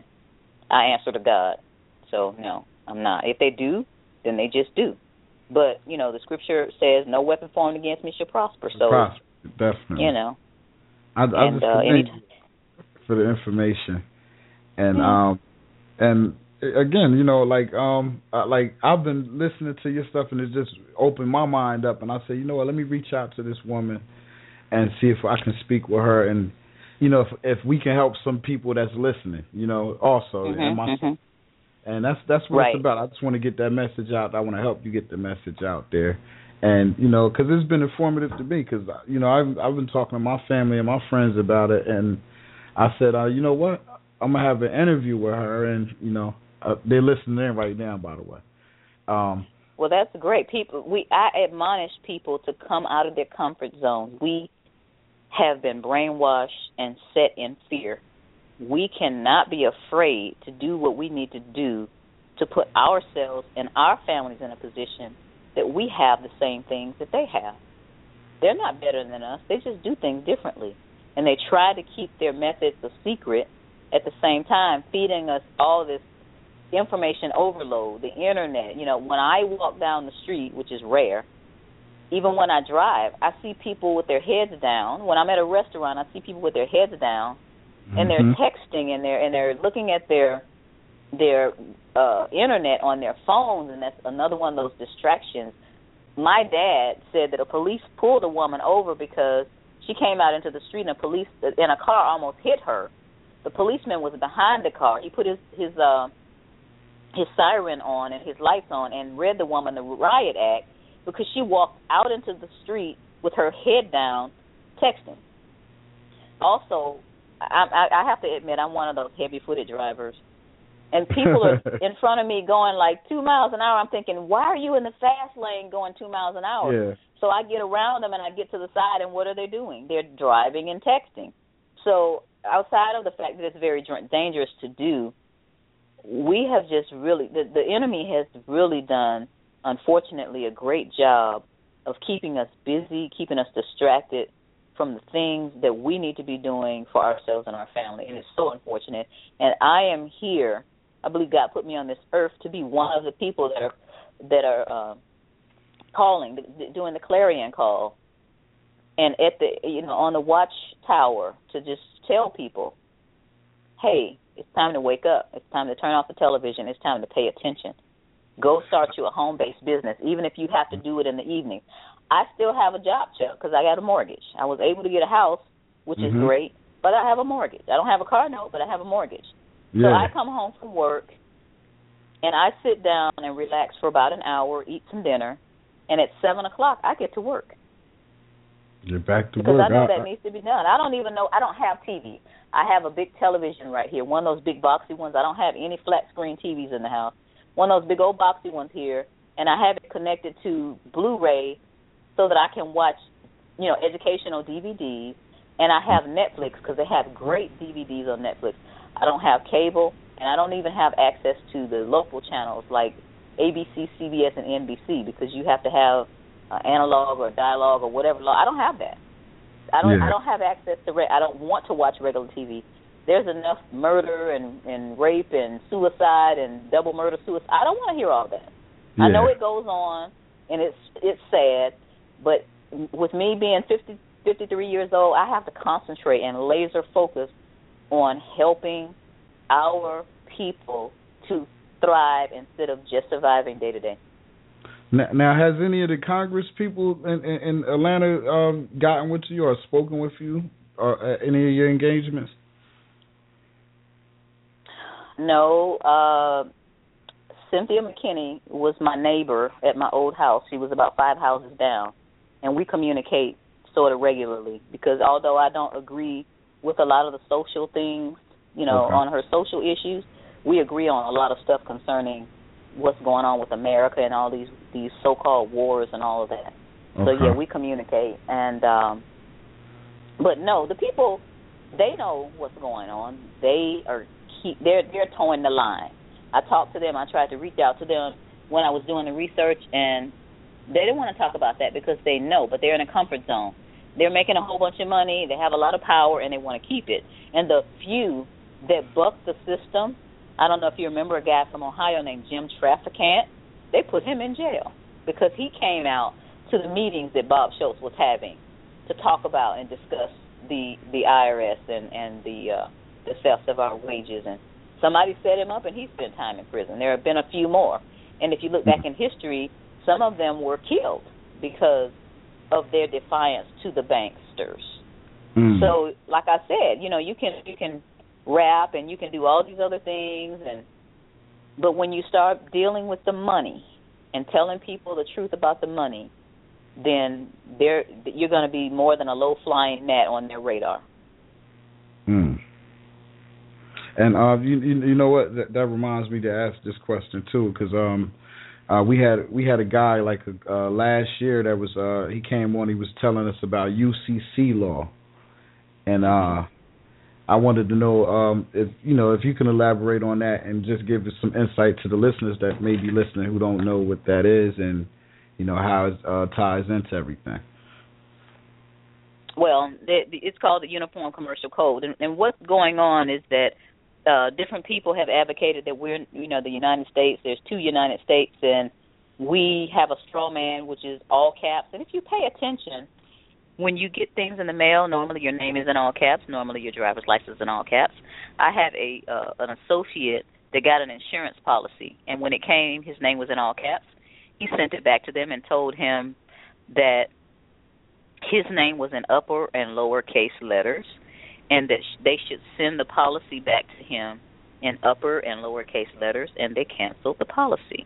I answer to God. So, no, I'm not. If they do, then they just do. But, you know, the scripture says, no weapon formed against me shall prosper. So, prosper, definitely. You know. I, I and, just uh, thank you for the information. And, yeah. um, and again, you know, like, um, like I've been listening to your stuff, and it just opened my mind up. And I said, you know what, let me reach out to this woman and see if I can speak with her. And, you know, if, if we can help some people that's listening, you know, also. Mm-hmm, and my mm-hmm. And that's that's what right. it's about. I just want to get that message out. I want to help you get the message out there. And, you know, because it's been informative to me, because, you know, I've, I've been talking to my family and my friends about it. And I said, uh, you know what, I'm going to have an interview with her. And, you know, uh, they're listening in right now, by the way. Um, well, that's great. People, we I admonish people to come out of their comfort zones. We have been brainwashed and set in fear. We cannot be afraid to do what we need to do to put ourselves and our families in a position that we have the same things that they have. They're not better than us. They just do things differently. And they try to keep their methods a secret, at the same time feeding us all this information overload, the internet. You know, when I walk down the street, which is rare, even when I drive, I see people with their heads down. When I'm at a restaurant, I see people with their heads down. And they're mm-hmm. texting, and they're and they're looking at their their uh, internet on their phones, and that's another one of those distractions. My dad said that a police pulled a woman over because she came out into the street, and a police in a car almost hit her. The policeman was behind the car. He put his his uh, his siren on and his lights on, and read the woman the riot act because she walked out into the street with her head down, texting. Also, I, I, I have to admit, I'm one of those heavy-footed drivers. And people are in front of me going like two miles an hour. I'm thinking, why are you in the fast lane going two miles an hour? Yeah. So I get around them and I get to the side, and what are they doing? They're driving and texting. So outside of the fact that it's very dangerous to do, we have just really, the, the enemy has really done, unfortunately, a great job of keeping us busy, keeping us distracted from the things that we need to be doing for ourselves and our family. And it's so unfortunate. And I am here, I believe God put me on this earth to be one of the people that are that are uh, calling, doing the clarion call, and at the you know on the watchtower to just tell people, hey, it's time to wake up. It's time to turn off the television. It's time to pay attention. Go start you a home-based business, even if you have to do it in the evening. I still have a job check because I got a mortgage. I was able to get a house, which mm-hmm. is great, but I have a mortgage. I don't have a car note, but I have a mortgage. Yeah. So I come home from work, and I sit down and relax for about an hour, eat some dinner, and at seven o'clock I get to work. You're back to because work. Because I know I, that needs to be done. I don't even know. I don't have T V. I have a big television right here, one of those big boxy ones. I don't have any flat screen T Vs in the house. One of those big old boxy ones here, and I have it connected to Blu-ray so that I can watch, you know, educational D V Ds, and I have Netflix because they have great D V Ds on Netflix. I don't have cable, and I don't even have access to the local channels like A B C, C B S, and N B C because you have to have uh, analog or dialogue or whatever. I don't have that. I don't. Yeah. I don't have access to. Re- I don't want to watch regular T V. There's enough murder and, and rape and suicide and double murder suicide. I don't want to hear all that. Yeah. I know it goes on, and it's it's sad, but with me being fifty, fifty-three years old, I have to concentrate and laser focus on helping our people to thrive instead of just surviving day to day. Now, now, has any of the Congress people in, in, in Atlanta um, gotten with you or spoken with you or at any of your engagements? No. Uh, Cynthia McKinney was my neighbor at my old house. She was about five houses down, and we communicate sort of regularly because although I don't agree with a lot of the social things, you know, okay. on her social issues, we agree on a lot of stuff concerning what's going on with America and all these, these so-called wars and all of that. Okay. So, yeah, we communicate. And um, but, no, the people, they know what's going on. They are keep, they're, they're towing the line. I talked to them. I tried to reach out to them when I was doing the research, and they didn't want to talk about that because they know, but they're in a comfort zone. They're making a whole bunch of money. They have a lot of power, and they want to keep it. And the few that buck the system, I don't know if you remember a guy from Ohio named Jim Traficant. They put him in jail because he came out to the meetings that Bob Schultz was having to talk about and discuss the the I R S and, and the uh, the theft of our wages. And somebody set him up, and he spent time in prison. There have been a few more. And if you look back in history, some of them were killed because of their defiance to the banksters. Mm. So, like I said, you know, you can you can rap and you can do all these other things, and but when you start dealing with the money and telling people the truth about the money, then they're, you're going to be more than a low-flying gnat on their radar. Mm. And uh, you, you know what? That, that reminds me to ask this question too, because um, uh, we had we had a guy like uh, last year that was uh, he came on. He was telling us about U C C law, and uh, I wanted to know um, if you know if you can elaborate on that and just give us some insight to the listeners that may be listening who don't know what that is and you know how it uh, ties into everything. Well, it's called the Uniform Commercial Code, and, and what's going on is that uh, different people have advocated that we're, you know, the United States. There's two United States, and we have a straw man, which is all caps. And if you pay attention, when you get things in the mail, normally your name is in all caps. Normally your driver's license is in all caps. I had a uh, an associate that got an insurance policy, and when it came, his name was in all caps. He sent it back to them and told him that his name was in upper and lower case letters, and that sh- they should send the policy back to him in upper and lower case letters, and they canceled the policy.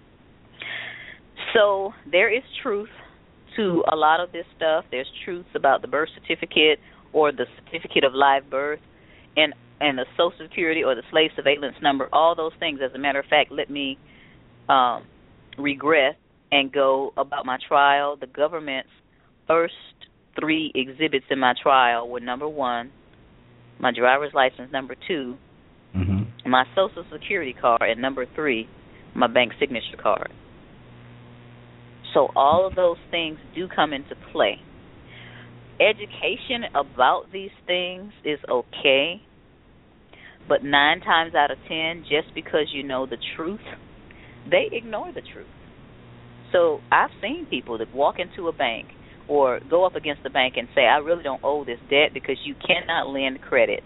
So there is truth to a lot of this stuff. There's truth about the birth certificate or the certificate of live birth and, and the Social Security or the slave surveillance number, all those things. As a matter of fact, let me um, regress and go about my trial. The government's first three exhibits in my trial were, number one, my driver's license, number two, mm-hmm. my Social Security card, and number three, my bank signature card. So all of those things do come into play. Education about these things is okay, but nine times out of ten, just because you know the truth, they ignore the truth. So I've seen people that walk into a bank or go up against the bank and say, I really don't owe this debt because you cannot lend credit.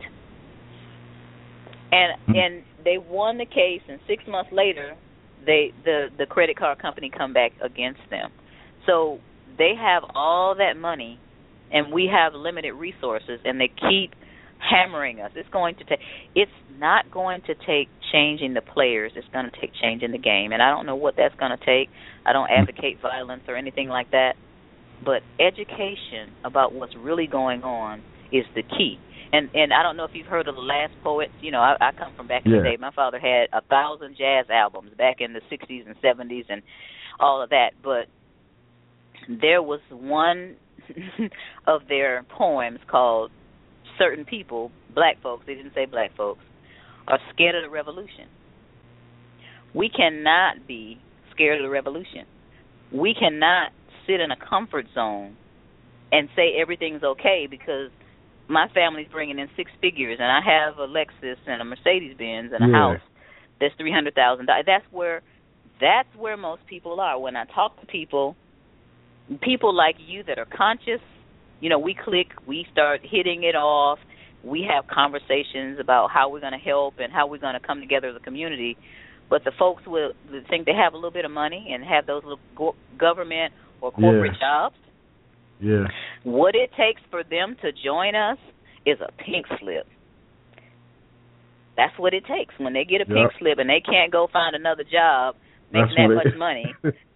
And mm-hmm. and they won the case, and six months later, they the, the credit card company come back against them. So they have all that money, and we have limited resources, and they keep hammering us. It's going to take. It's not going to take changing the players. It's going to take changing the game, and I don't know what that's going to take. I don't advocate violence or anything like that. But education about what's really going on is the key. And and I don't know if you've heard of the Last Poets. You know, I, I come from back in yeah. the day. My father had a thousand jazz albums back in the sixties and seventies and all of that. But there was one of their poems called Certain People, Black Folks, they didn't say black folks, are scared of the revolution. We cannot be scared of the revolution. We cannot sit in a comfort zone and say everything's okay because my family's bringing in six figures and I have a Lexus and a Mercedes-Benz and a yeah. house that's three hundred thousand dollars. That's where that's where most people are. When I talk to people, people like you that are conscious, you know, we click, we start hitting it off, we have conversations about how we're going to help and how we're going to come together as a community. But the folks will think they have a little bit of money and have those little go- government or corporate yeah. jobs. Yeah. What it takes for them to join us is a pink slip. That's what it takes. When they get a pink yep. slip and they can't go find another job making That's that much it. money,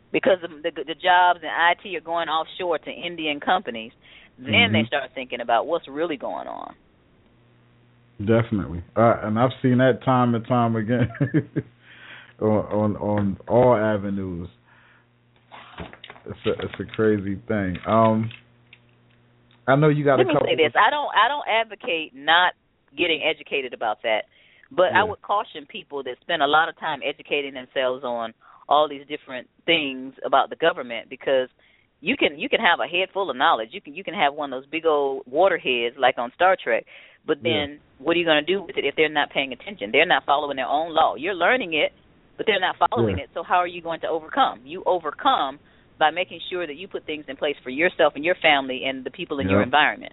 because the, the, the jobs in I T are going offshore to Indian companies. Then mm-hmm. they start thinking about what's really going on. Definitely, uh, and I've seen that time and time again on, on on all avenues. It's a it's a crazy thing. Um, I know you got Let a couple. Let me say this: I don't I don't advocate not getting educated about that, but yeah. I would caution people that spend a lot of time educating themselves on all these different things about the government, because you can you can have a head full of knowledge. You can you can have one of those big old water heads like on Star Trek. But then yeah. what are you going to do with it if they're not paying attention? They're not following their own law. You're learning it, but they're not following yeah. it. So how are you going to overcome? You overcome by making sure that you put things in place for yourself and your family and the people in yep. your environment.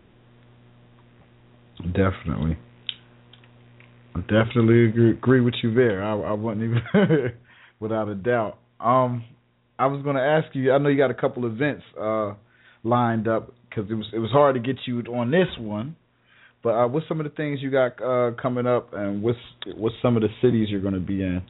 Definitely. I definitely agree, agree with you there. I, I wouldn't even, without a doubt. Um, I was going to ask you, I know you got a couple events uh, lined up, because it was, it was hard to get you on this one. But uh, what's some of the things you got uh, coming up, and what's what's some of the cities you're going to be in?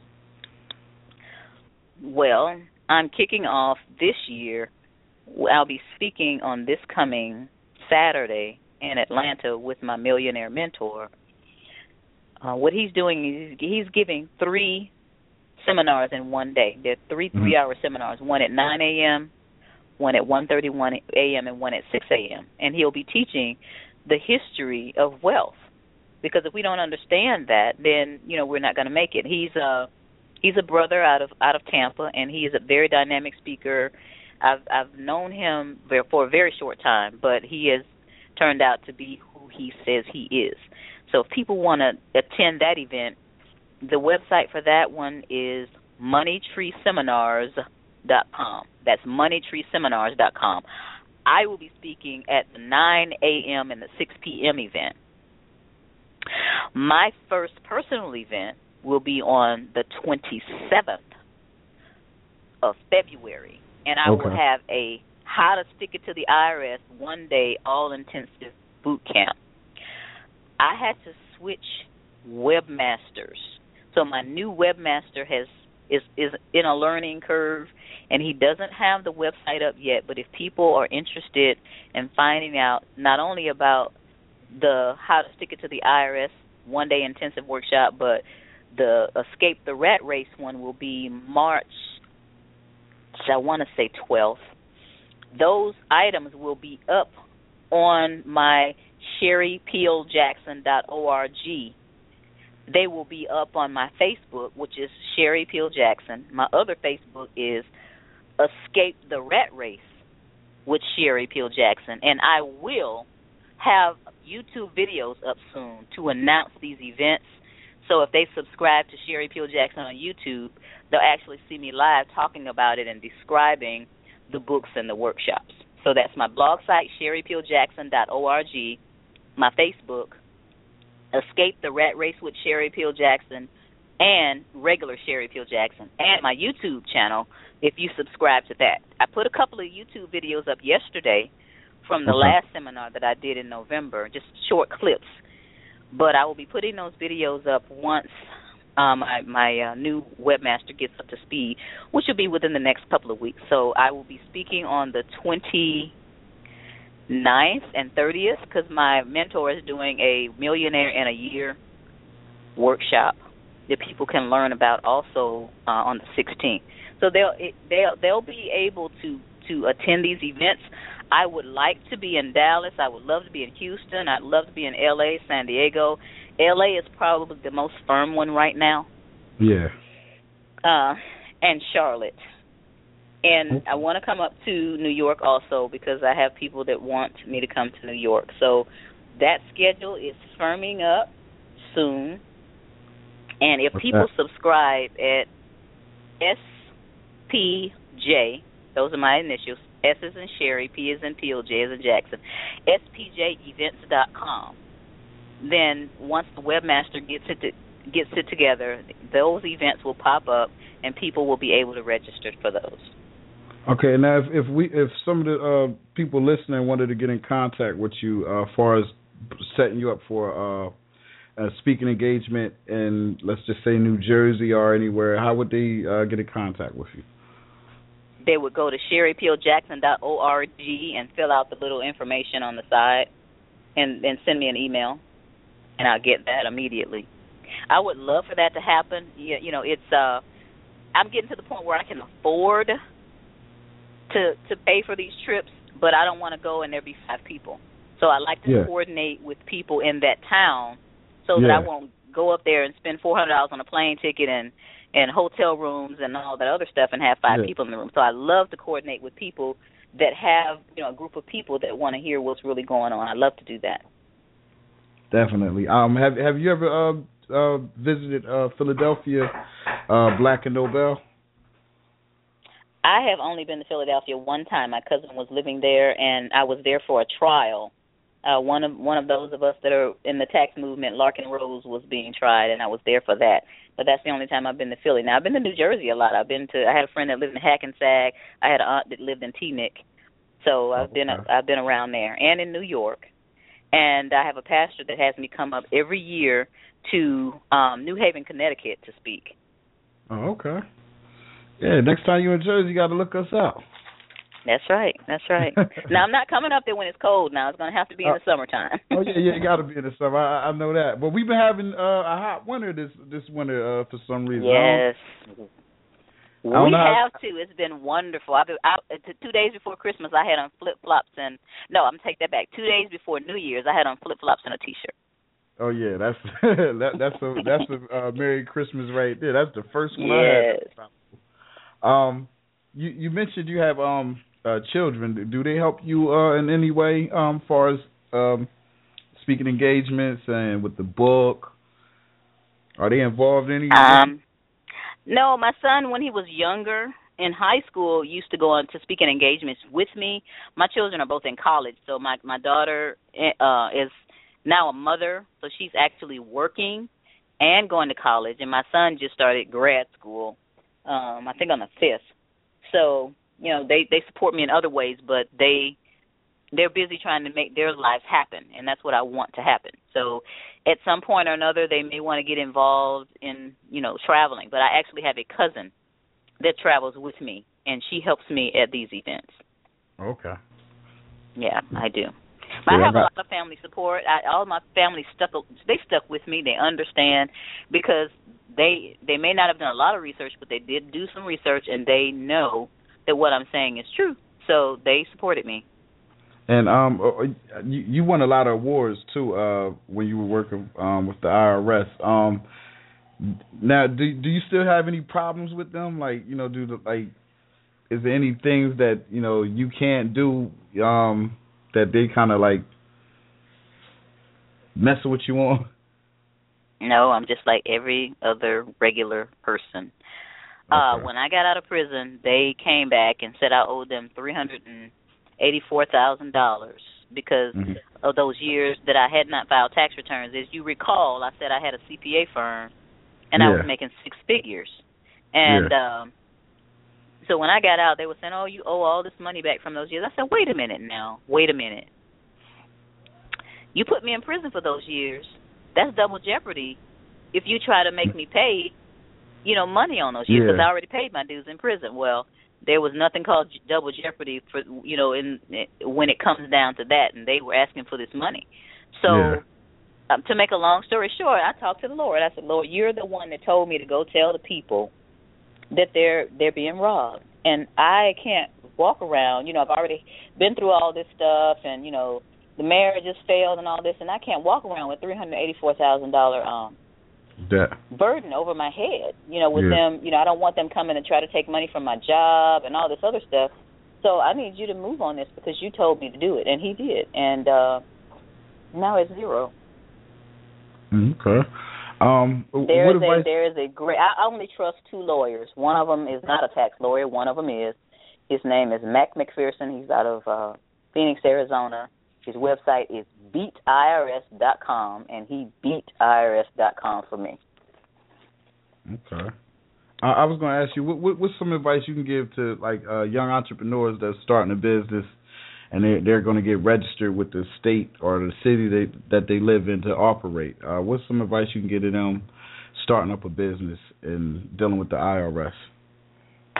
Well, I'm kicking off this year. I'll be speaking on this coming Saturday in Atlanta with my millionaire mentor. Uh, what he's doing is he's giving three seminars in one day. They're three mm-hmm. three-hour seminars, one at nine a.m., one at one thirty-one a.m., and one at six a.m. And he'll be teaching the history of wealth, because if we don't understand that, then you know we're not going to make it. He's a he's a brother out of out of Tampa, and he is a very dynamic speaker. I've I've known him for a very short time, but he has turned out to be who he says he is. So if people want to attend that event, the website for that one is money tree seminars dot com. That's money tree seminars dot com. I will be speaking at the nine a.m. and the six p.m. event. My first personal event will be on the twenty-seventh of February, and I okay. will have a How to Stick It to the I R S one-day all-intensive boot camp. I had to switch webmasters, so my new webmaster has is is in a learning curve, and he doesn't have the website up yet. But if people are interested in finding out not only about the How to Stick It to the I R S one-day intensive workshop, but the Escape the Rat Race one will be March, I want to say twelfth. Those items will be up on my sherry peel jackson dot org. They will be up on my Facebook, which is Sherry Peel Jackson. My other Facebook is Escape the Rat Race with Sherry Peel Jackson. And I will have YouTube videos up soon to announce these events. So if they subscribe to Sherry Peel Jackson on YouTube, they'll actually see me live talking about it and describing the books and the workshops. So that's my blog site, sherry peel jackson dot org, my Facebook, Escape the Rat Race with Sherry Peel Jackson, and regular Sherry Peel Jackson, and my YouTube channel if you subscribe to that. I put a couple of YouTube videos up yesterday from the okay. last seminar that I did in November, just short clips. But I will be putting those videos up once um, I, my uh, new webmaster gets up to speed, which will be within the next couple of weeks. So I will be speaking on the twenty-ninth and thirtieth, because my mentor is doing a Millionaire in a Year workshop that people can learn about also uh, on the sixteenth. So they'll it, they'll they'll be able to to attend these events. I would like to be in Dallas. I would love to be in Houston. I'd love to be in L A, San Diego. L A is probably the most firm one right now. Yeah. Uh, and Charlotte. And I want to come up to New York also, because I have people that want me to come to New York. So that schedule is firming up soon. And if people subscribe at S P J, those are my initials, S is in Sherry, P is in Peel, J is in Jackson, S P J events dot com. Then once the webmaster gets it to, gets it together, those events will pop up, and people will be able to register for those. Okay, now if, if we if some of the uh, people listening wanted to get in contact with you uh, as far as setting you up for uh, a speaking engagement in, let's just say, New Jersey or anywhere, how would they uh, get in contact with you? they would go to sherry peel jackson dot org and fill out the little information on the side and, and send me an email, and I'll get that immediately. I would love for that to happen. You, you know, it's uh, I'm getting to the point where I can afford to to pay for these trips, but I don't want to go and there be five people. So I like to yeah. coordinate with people in that town so yeah. that I won't go up there and spend four hundred dollars on a plane ticket and, and hotel rooms and all that other stuff and have five yeah. people in the room. So I love to coordinate with people that have, you know, a group of people that want to hear what's really going on. I love to do that. Definitely. Um, have Have you ever uh, uh, visited uh, Philadelphia, uh, Black and Nobel? I have only been to Philadelphia one time. My cousin was living there, and I was there for a trial. Uh, one of one of those of us that are in the tax movement, Larkin Rose, was being tried, and I was there for that. But that's the only time I've been to Philly. Now I've been to New Jersey a lot. I've been to. I had a friend that lived in Hackensack. I had an aunt that lived in Teaneck, so I've been okay. I've been around there, and in New York. And I have a pastor that has me come up every year to um, New Haven, Connecticut, to speak. Oh, okay. Yeah, next time you're in Jersey, you got to look us out. That's right. That's right. Now, I'm not coming up there when it's cold now. It's going to have to be in the uh, summertime. oh, yeah, yeah, you got to be in the summer. I, I know that. But we've been having uh, a hot winter this this winter uh, for some reason. Yes. We have to. It's been wonderful. I've been out, two days before Christmas, I had on flip-flops and, no, I'm going to take that back. Two days before New Year's, I had on flip-flops and a T-shirt. Oh, yeah, that's that, that's a, that's a uh, Merry Christmas right there. That's the first one yes. I had. Um, you, you mentioned you have um uh, children. Do they help you uh, in any way um, as far as um, speaking engagements and with the book? Are they involved in any? Um, no, my son, when he was younger in high school, used to go on to speaking engagements with me. My children are both in college, so my my daughter uh, is now a mother, so she's actually working and going to college, and my son just started grad school. Um, I think on the fifth. So, you know, they, they support me in other ways, but they, they're busy trying to make their lives happen, and that's what I want to happen. So at some point or another, they may want to get involved in, you know, traveling. But I actually have a cousin that travels with me, and she helps me at these events. Okay. Yeah, I do. But yeah, I have a lot of family support. I, all my family stuck. They stuck with me. They understand because they they may not have done a lot of research, but they did do some research, and they know that what I'm saying is true. So they supported me. And um, you, you won a lot of awards too uh, when you were working um, with the I R S. Um, now, do do you still have any problems with them? Like, you know, do the, like, is there any things that you know you can't do? Um, that they kind of like messing with you on? No, I'm just like every other regular person. Okay. Uh, when I got out of prison, they came back and said I owed them three hundred eighty-four thousand dollars because mm-hmm. of those years that I had not filed tax returns. As you recall, I said I had a C P A firm and yeah. I was making six figures. And yeah. um, so when I got out, they were saying, oh, you owe all this money back from those years. I said, wait a minute now. Wait a minute. You put me in prison for those years. That's double jeopardy if you try to make me pay, you know, money on those years because yeah. I already paid my dues in prison. Well, there was nothing called double jeopardy for, you know, in when it comes down to that, and they were asking for this money. So yeah. um, to make a long story short, I talked to the Lord. I said, Lord, you're the one that told me to go tell the people that they're they're being robbed, and I can't walk around. You know, I've already been through all this stuff, and you know, the marriage just failed and all this, and I can't walk around with three hundred eighty-four thousand dollar um that. burden over my head. You know, with yeah. them. You know, I don't want them coming and try to take money from my job and all this other stuff. So I need you to move on this because you told me to do it, and He did, and uh, now it's zero. Okay. Um, there is a I... there is a great. I only trust two lawyers. One of them is not a tax lawyer. One of them is. His name is Mac McPherson. He's out of uh, Phoenix, Arizona. His website is beat I R S dot com, and he beat I R S dot com for me. Okay. Uh, I was going to ask you, what, what, what's some advice you can give to like uh, young entrepreneurs that's starting a business and they're, they're going to get registered with the state or the city they, that they live in to operate? Uh, what's some advice you can give to them starting up a business and dealing with the I R S?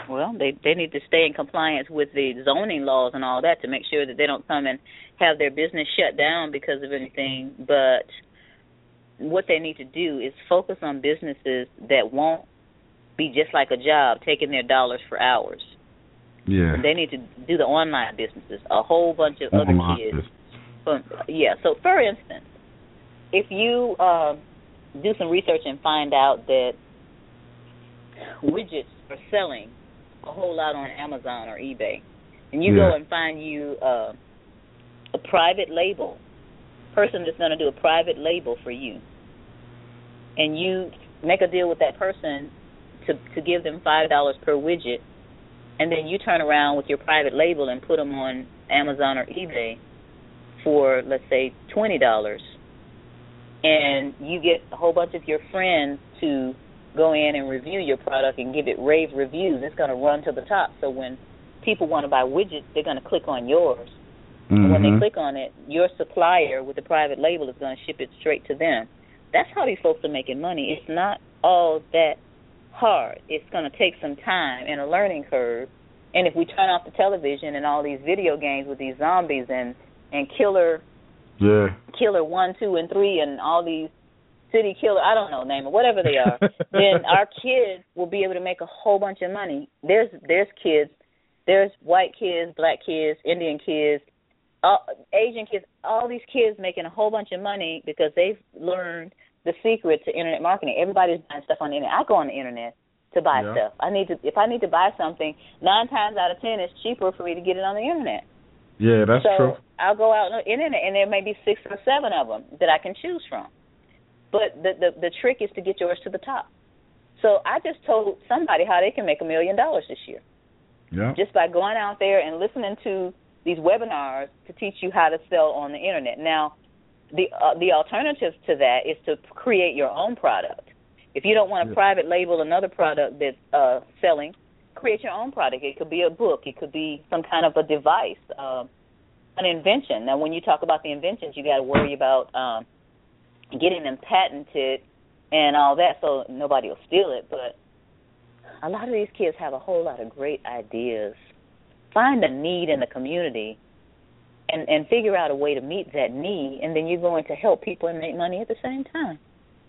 Well, they they need to stay in compliance with the zoning laws and all that to make sure that they don't come and have their business shut down because of anything. But what they need to do is focus on businesses that won't be just like a job, taking their dollars for hours. Yeah. They need to do the online businesses. A whole bunch of online other kids. business. From, yeah. So, for instance, if you uh, do some research and find out that widgets are selling a whole lot on Amazon or eBay, and you yeah. go and find you uh, a private label person that's going to do a private label for you, and you make a deal with that person to to give them five dollars per widget, and then you turn around with your private label and put them on Amazon or eBay for, let's say, twenty dollars, and you get a whole bunch of your friends to go in and review your product and give it rave reviews. It's going to run to the top. So when people want to buy widgets, they're going to click on yours. Mm-hmm. And when they click on it, your supplier with the private label is going to ship it straight to them. That's how these folks are making money. It's not all that hard. It's going to take some time and a learning curve. And if we turn off the television and all these video games with these zombies and, and killer, yeah. killer one, two, and three, and all these city killer, I don't know, name it, whatever they are, then our kids will be able to make a whole bunch of money. There's there's kids, there's white kids, black kids, Indian kids, all, Asian kids, all these kids making a whole bunch of money because they've learned the secret to internet marketing. Everybody's buying stuff on the internet. I go on the internet to buy yeah. stuff. I need to if I need to buy something, nine times out of ten it's cheaper for me to get it on the internet. Yeah, that's so true. I'll go out on the internet and there may be six or seven of them that I can choose from. But the, the the trick is to get yours to the top. So I just told somebody how they can make a million dollars this year. Yeah. Just by going out there and listening to these webinars to teach you how to sell on the internet. Now, the uh, the alternative to that is to create your own product. If you don't want to yeah. private label another product that's uh, selling, create your own product. It could be a book. It could be some kind of a device, uh, an invention. Now, when you talk about the inventions, you got to worry about um, getting them patented and all that so nobody will steal it. But a lot of these kids have a whole lot of great ideas. Find a need in the community and, and figure out a way to meet that need, and then you're going to help people and make money at the same time.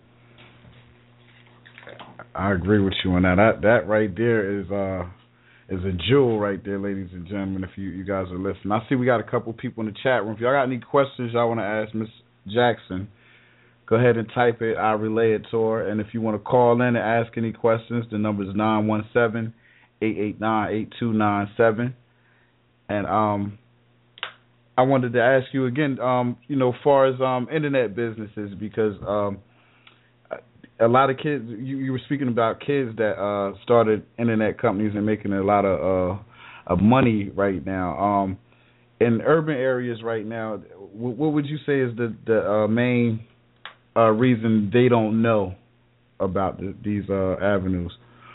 I agree with you on that. That, that right there is uh, is a jewel right there, ladies and gentlemen, if you, you guys are listening. I see we got a couple people in the chat room. If y'all got any questions y'all want to ask Miss Jackson, go ahead and type it. I'll relay it to her. And if you want to call in and ask any questions, the number is nine one seven, eight eight nine, eight two nine seven. And um, I wanted to ask you again, um, you know, as far as um, internet businesses, because um, a lot of kids, you, you were speaking about kids that uh, started internet companies and making a lot of, uh, of money right now. Um, in urban areas right now, what, what would you say is the, the uh, main Uh, reason they don't know about the, these uh, avenues?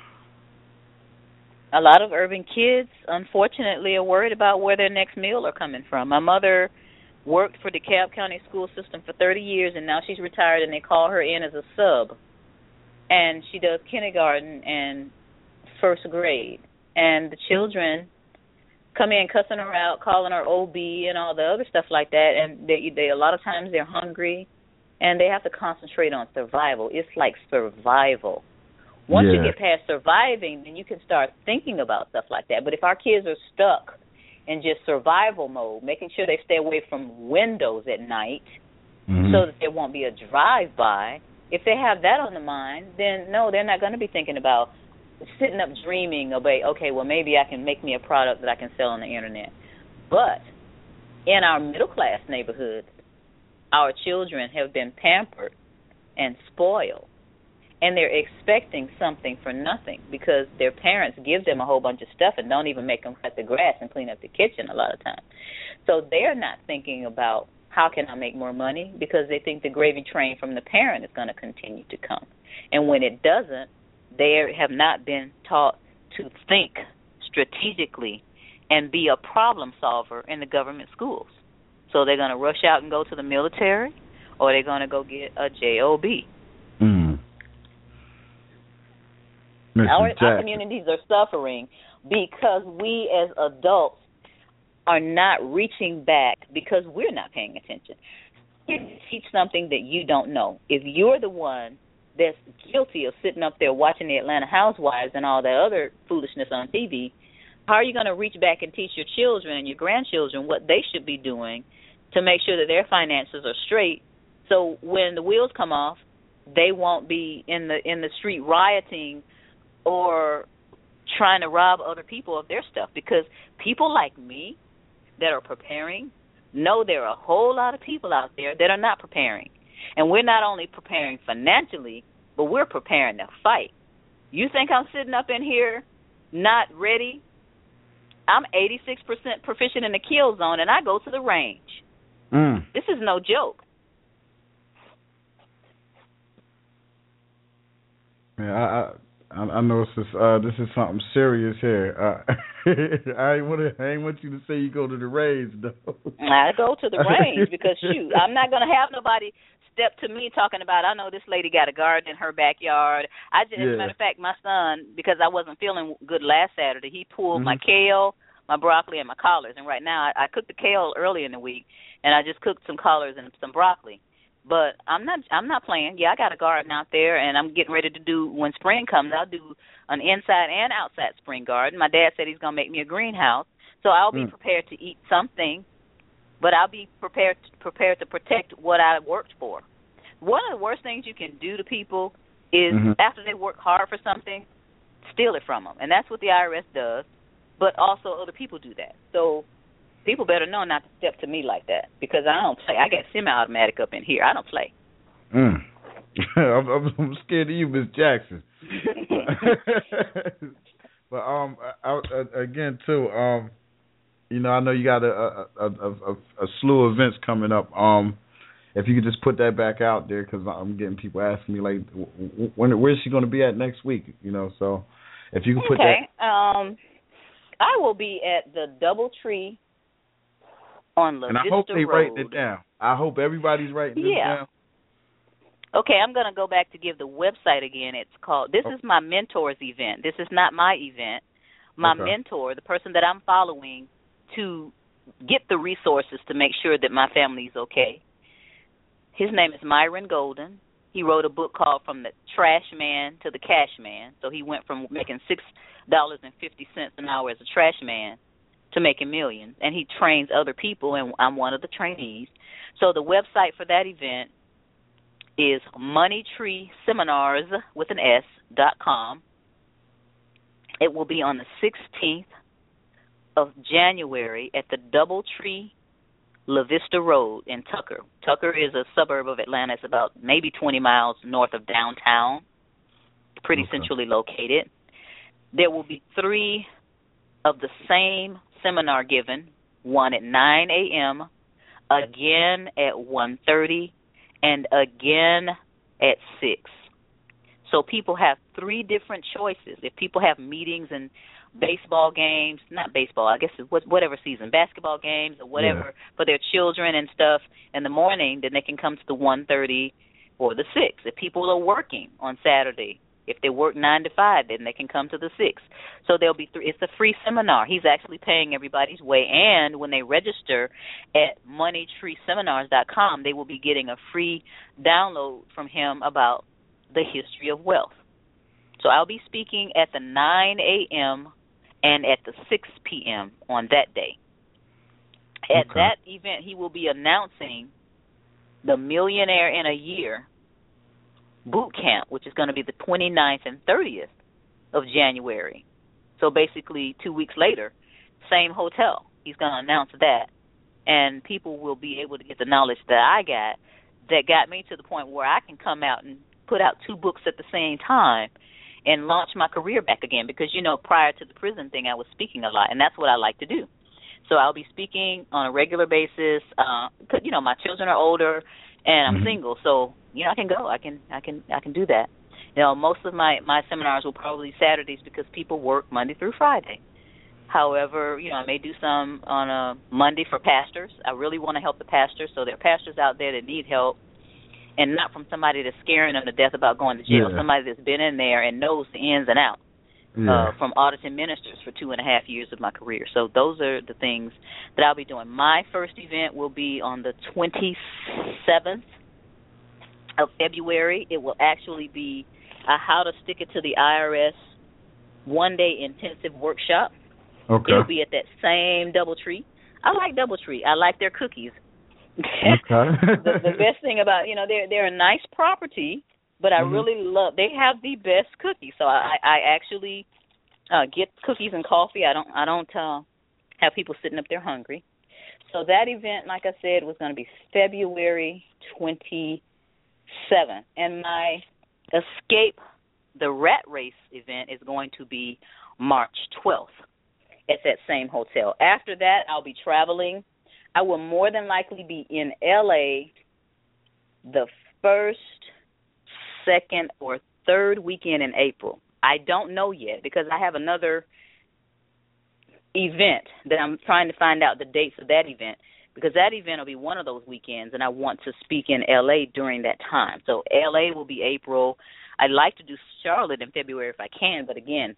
A lot of urban kids, unfortunately, are worried about where their next meal are coming from. My mother worked for DeKalb County school system for thirty years, and now she's retired, and they call her in as a sub. And she does kindergarten and first grade. And the children come in cussing her out, calling her O B and all the other stuff like that, and they, they a lot of times they're hungry. And they have to concentrate on survival. It's like survival. Once yeah. you get past surviving, then you can start thinking about stuff like that. But if our kids are stuck in just survival mode, making sure they stay away from windows at night mm-hmm. so that there won't be a drive-by, if they have that on the mind, then no, they're not going to be thinking about sitting up dreaming about, okay, well, maybe I can make me a product that I can sell on the internet. But in our middle-class neighborhoods, our children have been pampered and spoiled, and they're expecting something for nothing because their parents give them a whole bunch of stuff and don't even make them cut the grass and clean up the kitchen a lot of times. So they're not thinking about how can I make more money because they think the gravy train from the parent is going to continue to come. And when it doesn't, they have not been taught to think strategically and be a problem solver in the government schools. So they're going to rush out and go to the military, or they're going to go get a job. Mm. Our, our communities are suffering because we as adults are not reaching back because we're not paying attention. You teach something that you don't know. If you're the one that's guilty of sitting up there watching the Atlanta Housewives and all that other foolishness on T V, how are you going to reach back and teach your children and your grandchildren what they should be doing to make sure that their finances are straight, so when the wheels come off, they won't be in the in the street rioting or trying to rob other people of their stuff? Because people like me that are preparing know there are a whole lot of people out there that are not preparing. And we're not only preparing financially, but we're preparing to fight. You think I'm sitting up in here not ready? I'm eighty-six percent proficient in the kill zone, and I go to the range. Mm. This is no joke. Yeah, I I, I know this is uh, this is something serious here. Uh, I ain't want to I ain't want you to say you go to the range though. I go to the range because shoot, I'm not gonna have nobody step to me talking about, I know this lady got a garden in her backyard. I just, yeah. as a matter of fact, my son, because I wasn't feeling good last Saturday, he pulled mm-hmm. my kale, my broccoli, and my collards. And right now, I, I cooked the kale early in the week, and I just cooked some collards and some broccoli. But I'm not, I'm not playing. Yeah, I got a garden out there, and I'm getting ready to do, when spring comes, I'll do an inside and outside spring garden. My dad said he's gonna make me a greenhouse, so I'll be mm. prepared to eat something. But I'll be prepared to, prepared to protect what I worked for. One of the worst things you can do to people is mm-hmm. after they work hard for something, steal it from them. And that's what the I R S does, but also other people do that. So people better know not to step to me like that because I don't play. I got semi-automatic up in here. I don't play. Mm. I'm, I'm scared of you, Miss Jackson. But um, I, I, again, too, um, you know, I know you got a a, a, a, a slew of events coming up. Um, if you could just put that back out there, because I'm getting people asking me like, when where's she going to be at next week? You know, so if you could put okay. that. Um, I will be at the DoubleTree on La And I Vista hope they Road. writing it down. I hope everybody's writing this yeah. down. Okay, I'm going to go back to give the website again. It's called, this okay. is my mentor's event. This is not my event. My okay. mentor, the person that I'm following to get the resources to make sure that my family's okay, his name is Myron Golden. He wrote a book called From the Trash Man to the Cash Man. So he went from making six dollars and fifty cents an hour as a trash man to making millions. And he trains other people, and I'm one of the trainees. So the website for that event is money tree seminars with an S dot com. It will be on the sixteenth of January at the DoubleTree La Vista Road in Tucker. Tucker is a suburb of Atlanta. It's about maybe twenty miles north of downtown, pretty okay. centrally located. There will be three of the same seminar given, one at nine a.m., again at one thirty, and again at six. So people have three different choices. If people have meetings and baseball games, not baseball, I guess it's whatever season, basketball games or whatever yeah. for their children and stuff in the morning, then they can come to the one thirty or the six. If people are working on Saturday, if they work nine to five, then they can come to the six. So there'll be three. It's a free seminar. He's actually paying everybody's way, and when they register at money tree seminars dot com, they will be getting a free download from him about the history of wealth. So I'll be speaking at the nine a.m. and at the six p.m. on that day. At okay. that event, he will be announcing the Millionaire in a Year boot camp, which is going to be the twenty-ninth and thirtieth of January. So basically two weeks later, same hotel. He's going to announce that, and people will be able to get the knowledge that I got that got me to the point where I can come out and put out two books at the same time and launch my career back again, because, you know, prior to the prison thing, I was speaking a lot, and that's what I like to do. So I'll be speaking on a regular basis. Uh, you know, my children are older, and I'm mm-hmm. single, so you know I can go. I can, I can, I can do that. You know, most of my my seminars will probably be Saturdays because people work Monday through Friday. However, you know, I may do some on a Monday for pastors. I really want to help the pastors, so there are pastors out there that need help, and not from somebody that's scaring them to death about going to jail. Yeah. Somebody that's been in there and knows the ins and outs. yeah. uh, from auditing ministers for two and a half years of my career. So those are the things that I'll be doing. My first event will be on the twenty-seventh of February. It will actually be a How to Stick It to the I R S one-day intensive workshop. Okay. It'll be at that same DoubleTree. I like DoubleTree. I like their cookies. Okay. the, the best thing about, you know, they're they're a nice property, but I mm-hmm. really love. They have the best cookies. So I I actually uh, get cookies and coffee. I don't I don't uh, have people sitting up there hungry. So that event, like I said, was going to be February twenty-seventh, and my Escape the Rat Race event is going to be March twelfth at that same hotel. After that, I'll be traveling. I will more than likely be in L A the first, second, or third weekend in April. I don't know yet because I have another event that I'm trying to find out the dates of that event, because that event will be one of those weekends, and I want to speak in L A during that time. So L A will be April. I'd like to do Charlotte in February if I can, but again,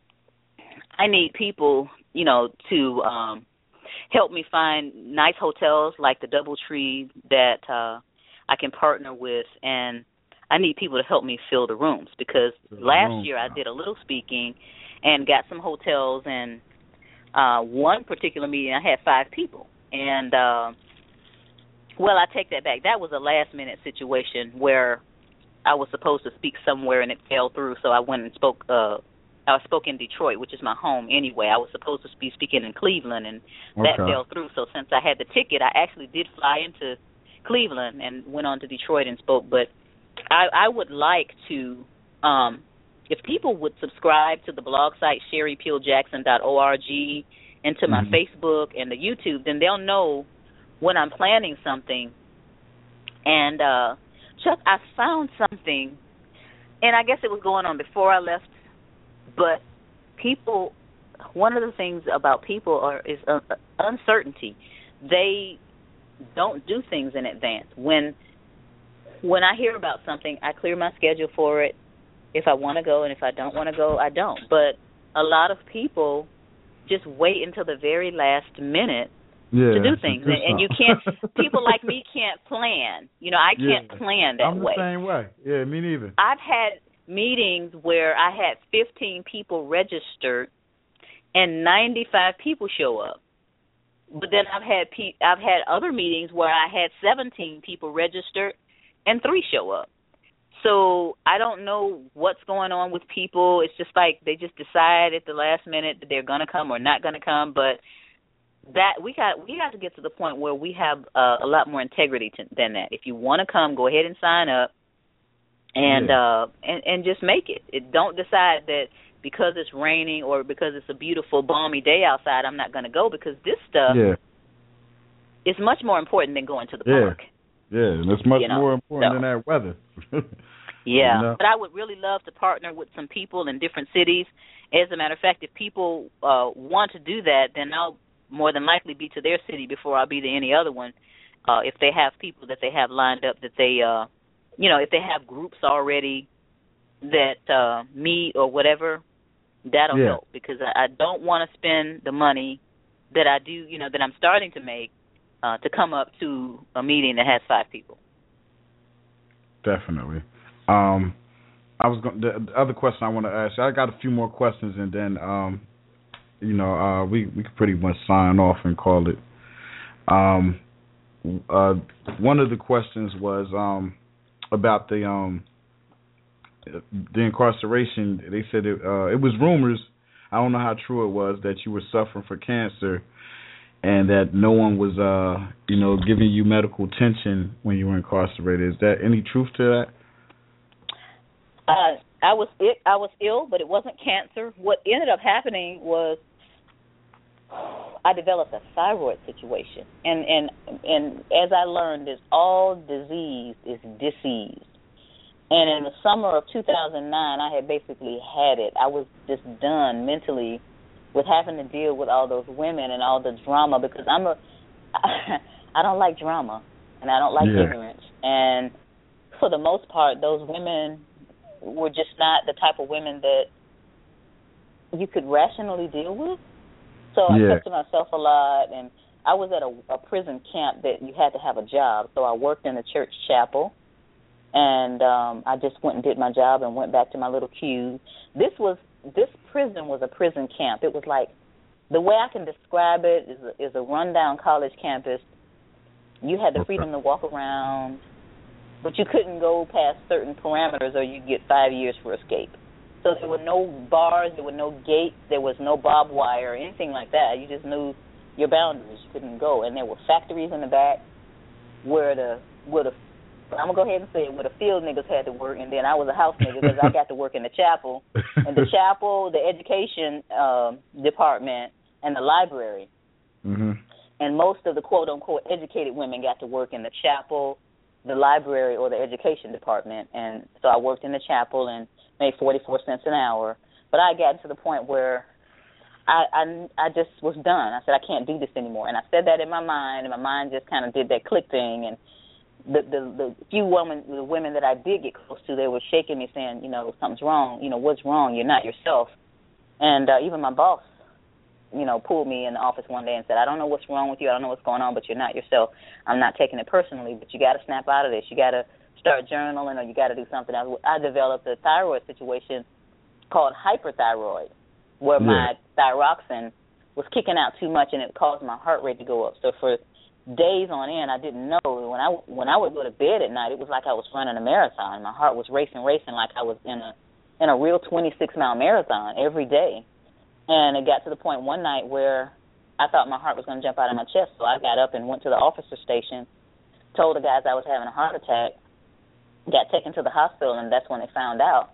I need people, you know, to um, help me find nice hotels like the DoubleTree that uh, I can partner with, and I need people to help me fill the rooms, because the last room. year I did a little speaking and got some hotels, and uh, one particular meeting I had five people. And, uh, well, I take that back. That was a last-minute situation where I was supposed to speak somewhere and it fell through, so I went and spoke uh, I spoke in Detroit, which is my home anyway. I was supposed to be speaking in Cleveland, and that okay. fell through. So since I had the ticket, I actually did fly into Cleveland and went on to Detroit and spoke. But I, I would like to, um, if people would subscribe to the blog site, sherry peel jackson dot org, and to my mm-hmm. Facebook and the YouTube, then they'll know when I'm planning something. And, uh, Chuck, I found something, and I guess it was going on before I left, but people, one of the things about people are is uh, uncertainty. They don't do things in advance. When when I hear about something, I clear my schedule for it if I want to go, and if I don't want to go, I don't. But a lot of people just wait until the very last minute yeah, to do things, do and, and you can't. People like me can't plan. You know, I can't yeah. plan that I'm the way. same way. Yeah, me neither. I've had meetings where I had fifteen people registered and ninety-five people show up. But then I've had pe- I've had other meetings where I had seventeen people registered and three show up. So I don't know what's going on with people. It's just like they just decide at the last minute that they're going to come or not going to come. But that we got we got to get to the point where we have uh, a lot more integrity to, than that. If you want to come, go ahead and sign up. And, yeah. uh, and and just make it. it. Don't decide that because it's raining or because it's a beautiful, balmy day outside, I'm not going to go, because this stuff yeah. is much more important than going to the yeah. park. Yeah, and it's much you know? more important so, than that weather. yeah, you know? But I would really love to partner with some people in different cities. As a matter of fact, if people uh, want to do that, then I'll more than likely be to their city before I'll be to any other one. Uh, if they have people that they have lined up that they uh, – you know, if they have groups already that uh, meet or whatever, that'll yeah. help, because I, I don't want to spend the money that I do, you know, that I'm starting to make uh, to come up to a meeting that has five people. Definitely. Um, I was going. The, the other question I want to ask you, I got a few more questions, and then, um, you know, uh, we we could pretty much sign off and call it. Um, uh, one of the questions was. Um, about the um the incarceration. They said it, uh, it was rumors, I don't know how true it was, that you were suffering from cancer and that no one was uh you know giving you medical attention when you were incarcerated. Is there any truth to that? Uh, I was it, I was ill, but it wasn't cancer. What ended up happening was I developed a thyroid situation, and and and as I learned, is all disease is disease. And in the summer of two thousand nine, I had basically had it. I was just done mentally with having to deal with all those women and all the drama, because I'm a I don't like drama and I don't like yeah. ignorance. And for the most part, those women were just not the type of women that you could rationally deal with. So yeah. I kept to myself a lot, and I was at a, a prison camp that you had to have a job. So I worked in the church chapel, and um, I just went and did my job and went back to my little queue. This was this prison was a prison camp. It was like, the way I can describe it is a, is a rundown college campus. You had the freedom to walk around, but you couldn't go past certain parameters or you'd get five years for escape. So there were no bars, there were no gates, there was no barbed wire or anything like that. You just knew your boundaries. You couldn't go. And there were factories in the back where the, where the I'm going to go ahead and say it, where the field niggas had to work, and then I was a house nigga because I got to work in the chapel. And the chapel, the education uh, department, and the library. Mm-hmm. And most of the quote-unquote educated women got to work in the chapel, the library, or the education department. And so I worked in the chapel and made forty-four cents an hour. But I got to the point where I, I, I just was done. I said, I can't do this anymore. And I said that in my mind, and my mind just kind of did that click thing. And the, the, the few women, the women that I did get close to, they were shaking me saying, you know, something's wrong. You know, what's wrong? You're not yourself. And uh, even my boss, you know, pulled me in the office one day and said, I don't know what's wrong with you. I don't know what's going on, but you're not yourself. I'm not taking it personally, but you got to snap out of this. You got to start journaling, or you got to do something else. I developed a thyroid situation called hyperthyroid, where yeah. my thyroxine was kicking out too much, and it caused my heart rate to go up. So for days on end, I didn't know. When I, when I would go to bed at night, it was like I was running a marathon. My heart was racing, racing like I was in a in a real twenty-six mile marathon every day. And it got to the point one night where I thought my heart was going to jump out of my chest. So I got up and went to the officer station, told the guys I was having a heart attack, got taken to the hospital, and that's when they found out.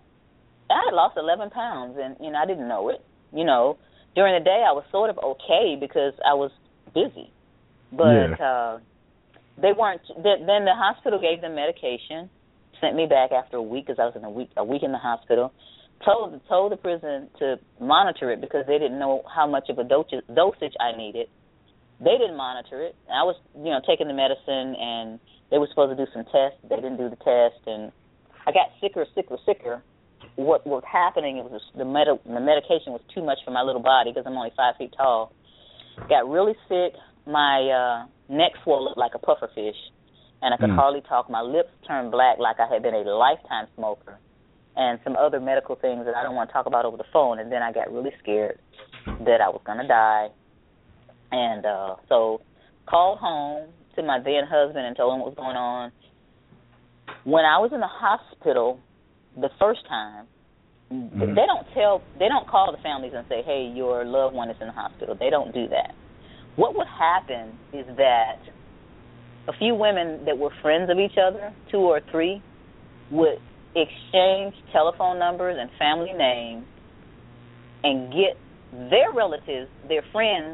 I had lost eleven pounds, and, you know, I didn't know it. You know, during the day I was sort of okay because I was busy. But yeah. uh, they weren't – then the hospital gave them medication, sent me back after a week because I was in a week, a week in the hospital. Told told the prison to monitor it because they didn't know how much of a dosage, dosage I needed. They didn't monitor it. I was, you know, taking the medicine, and they were supposed to do some tests. They didn't do the test, and I got sicker, sicker, sicker. What was happening, it was the, med- the medication was too much for my little body because I'm only five feet tall. Got really sick. My uh, neck swelled up like a puffer fish, and I could mm. hardly talk. My lips turned black like I had been a lifetime smoker, and some other medical things that I don't want to talk about over the phone. And then I got really scared that I was going to die. And uh, so called home to my then husband and told him what was going on. When I was in the hospital the first time, mm-hmm. they don't tell, they don't call the families and say, hey, your loved one is in the hospital. They don't do that. What would happen is that a few women that were friends of each other, two or three, would exchange telephone numbers and family names and get their relatives, their friends'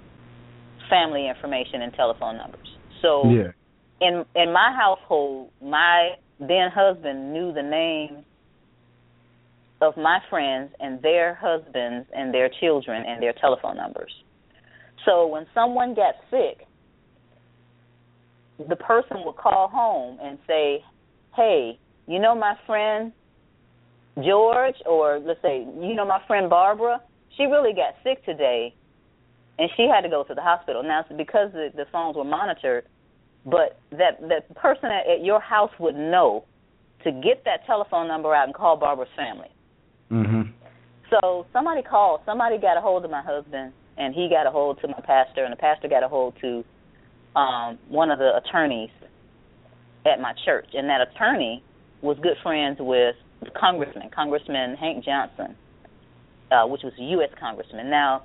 family information and telephone numbers. So yeah. in in my household, my then husband knew the names of my friends and their husbands and their children and their telephone numbers. So when someone got sick, the person would call home and say, hey, you know my friend George, or let's say, you know my friend Barbara, she really got sick today, and she had to go to the hospital. Now, it's because the, the phones were monitored, but that, that person at, at your house would know to get that telephone number out and call Barbara's family. Mm-hmm. So somebody called. Somebody got a hold of my husband, and he got a hold to my pastor, and the pastor got a hold to um, one of the attorneys at my church. And that attorney was good friends with the congressman, Congressman Hank Johnson, uh, which was a U S congressman. Now,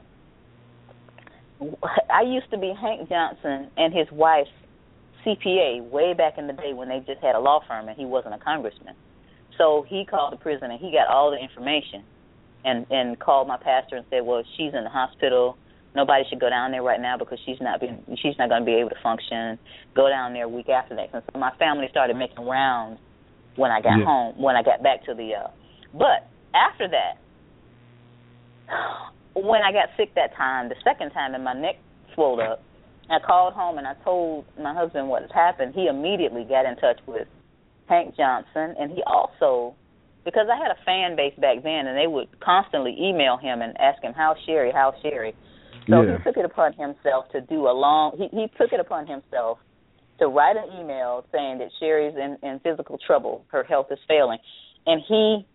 I used to be Hank Johnson and his wife's C P A way back in the day when they just had a law firm and he wasn't a congressman. So he called the prison and he got all the information and, and called my pastor and said, well, she's in the hospital. Nobody should go down there right now because she's not being, she's not going to be able to function. Go down there a week after that. And so my family started making rounds when I got yeah. home, when I got back to the, uh, but after that, when I got sick that time, the second time, and my neck swelled up, I called home and I told my husband what had happened. He immediately got in touch with Hank Johnson, and he also because I had a fan base back then, and they would constantly email him and ask him, "How's Sherry? How's Sherry?" So yeah. he took it upon himself to do a long. He, he took it upon himself to write an email saying that Sherry's in, in physical trouble, her health is failing, and he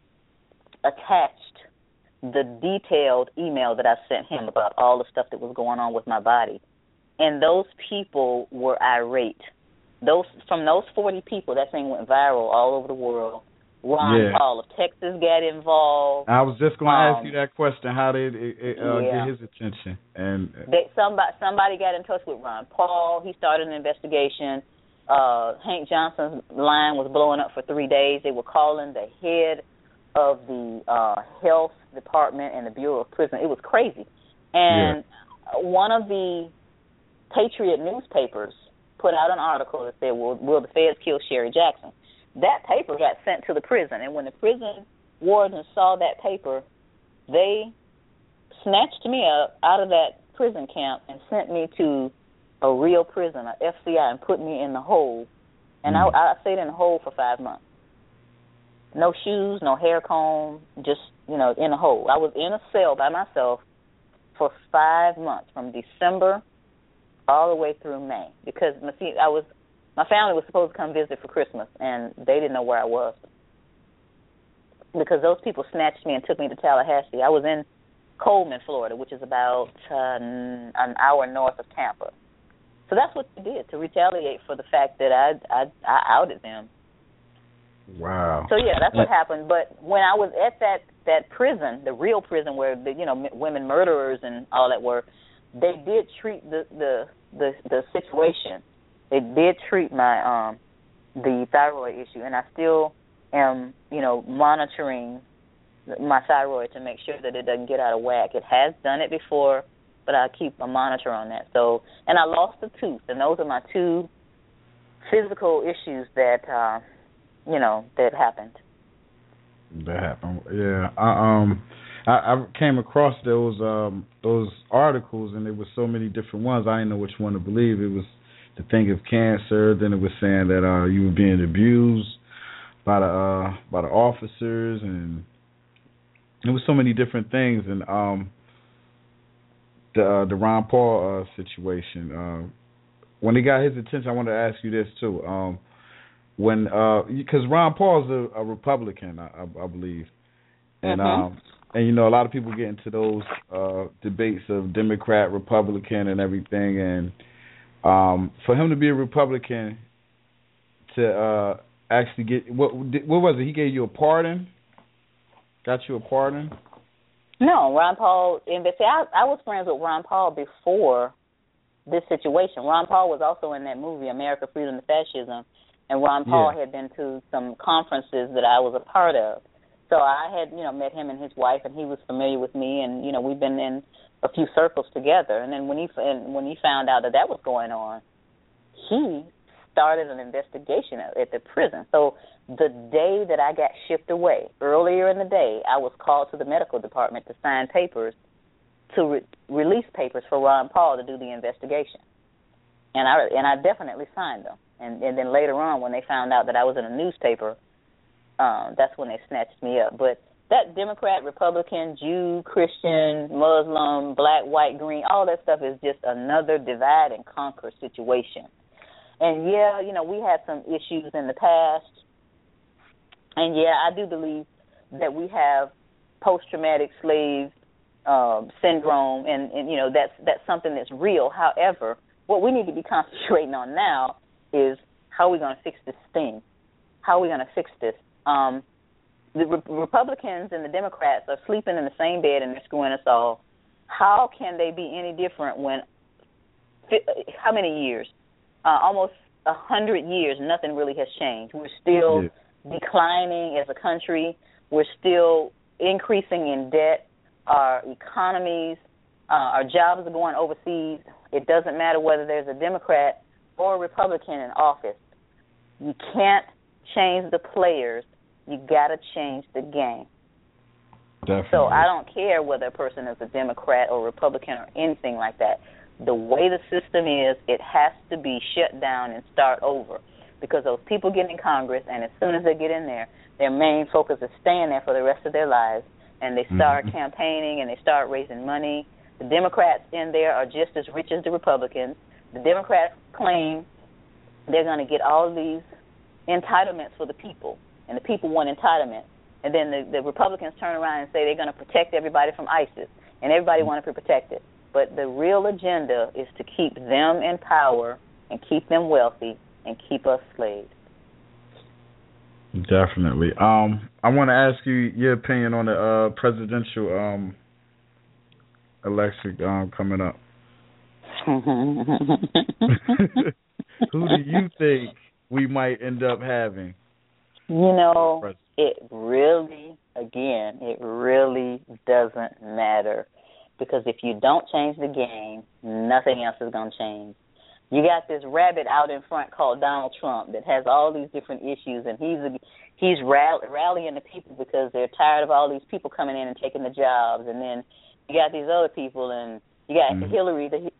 attached the detailed email that I sent him about all the stuff that was going on with my body, and those people were irate. Those from those forty people, that thing went viral all over the world. Ron yeah. Paul of Texas got involved. I was just going to um, ask you that question. How did it, it uh, yeah. get his attention? And they, somebody somebody got in touch with Ron Paul. He started an investigation. Uh, Hank Johnson's line was blowing up for three days. They were calling the head of the uh, health department and the Bureau of Prison. It was crazy. And yeah. one of the Patriot newspapers put out an article that said, will, will the feds kill Sherry Jackson? That paper got sent to the prison, and when the prison wardens saw that paper, they snatched me up out of that prison camp and sent me to a real prison, a F C I, and put me in the hole. And mm. I, I stayed in the hole for five months. No shoes, no hair comb, just, you know, in a hole. I was in a cell by myself for five months, from December all the way through May, because see, I was my family was supposed to come visit for Christmas, and they didn't know where I was because those people snatched me and took me to Tallahassee. I was in Coleman, Florida, which is about uh, an hour north of Tampa. So that's what they did to retaliate for the fact that I I, I outed them. Wow. So yeah, that's what happened. But when I was at that, that prison, the real prison where the you know women murderers and all that were, they did treat the the, the, the situation. They did treat my um the thyroid issue, and I still am you know monitoring my thyroid to make sure that it doesn't get out of whack. It has done it before, but I keep a monitor on that. So, and I lost a tooth, and those are my two physical issues that uh, you know that happened. That happened, yeah. I um, I, I came across those um those articles, and there were so many different ones. I didn't know which one to believe. It was the thing of cancer. Then it was saying that uh you were being abused by the uh by the officers, and there was so many different things. And um. The uh, the Ron Paul uh, situation. Uh, when he got his attention, I wanted to ask you this too. Um, when because uh, Ron Paul's a, a Republican, I, I, I believe, and mm-hmm. um, and you know a lot of people get into those uh, debates of Democrat, Republican, and everything. And um, for him to be a Republican, to uh, actually get what what was it? He gave you a pardon. Got you a pardon. No, Ron Paul, and see, I, I was friends with Ron Paul before this situation. Ron Paul was also in that movie, America, Freedom, and Fascism, and Ron Paul yeah. had been to some conferences that I was a part of. So I had, you know, met him and his wife, and he was familiar with me, and, you know, we've been in a few circles together. And then when he and when he found out that that was going on, he started an investigation at, at the prison. So the day that I got shipped away, earlier in the day, I was called to the medical department to sign papers, to re- release papers for Ron Paul to do the investigation. And I and I definitely signed them. And, and then later on, when they found out that I was in a newspaper, um, that's when they snatched me up. But that Democrat, Republican, Jew, Christian, Muslim, black, white, green, all that stuff is just another divide and conquer situation. And, yeah, you know, we had some issues in the past. And, yeah, I do believe that we have post-traumatic slave um, syndrome, and, and, you know, that's that's something that's real. However, what we need to be concentrating on now is how are we going to fix this thing? How are we going to fix this? Um, the Re- Republicans and the Democrats are sleeping in the same bed, and they're screwing us all. How can they be any different when, how many years? Uh, almost a hundred years, nothing really has changed. We're still... Yeah. declining as a country. We're still increasing in debt. Our economies, uh, our jobs are going overseas. It doesn't matter whether there's a Democrat or a Republican in office. You can't change the players. You got to change the game. Definitely. So I don't care whether a person is a Democrat or Republican or anything like that. The way the system is, it has to be shut down and start over. because those people get in Congress, and as soon as they get in there, their main focus is staying there for the rest of their lives, and they start mm-hmm. campaigning and they start raising money. The Democrats in there are just as rich as the Republicans. The Democrats claim they're going to get all of these entitlements for the people, and the people want entitlement. And then the, the Republicans turn around and say they're going to protect everybody from ISIS, and everybody wants to be protected. But the real agenda is to keep them in power and keep them wealthy and keep us slaves. Definitely. Um, I want to ask you your opinion on the uh, presidential um, election um, coming up. Who do you think we might end up having? You know, it really, again, it really doesn't matter. Because if you don't change the game, nothing else is going to change. You got this rabbit out in front called Donald Trump that has all these different issues, and he's a, he's rall- rallying the people because they're tired of all these people coming in and taking the jobs. And then you got these other people, and you got mm-hmm. Hillary. The,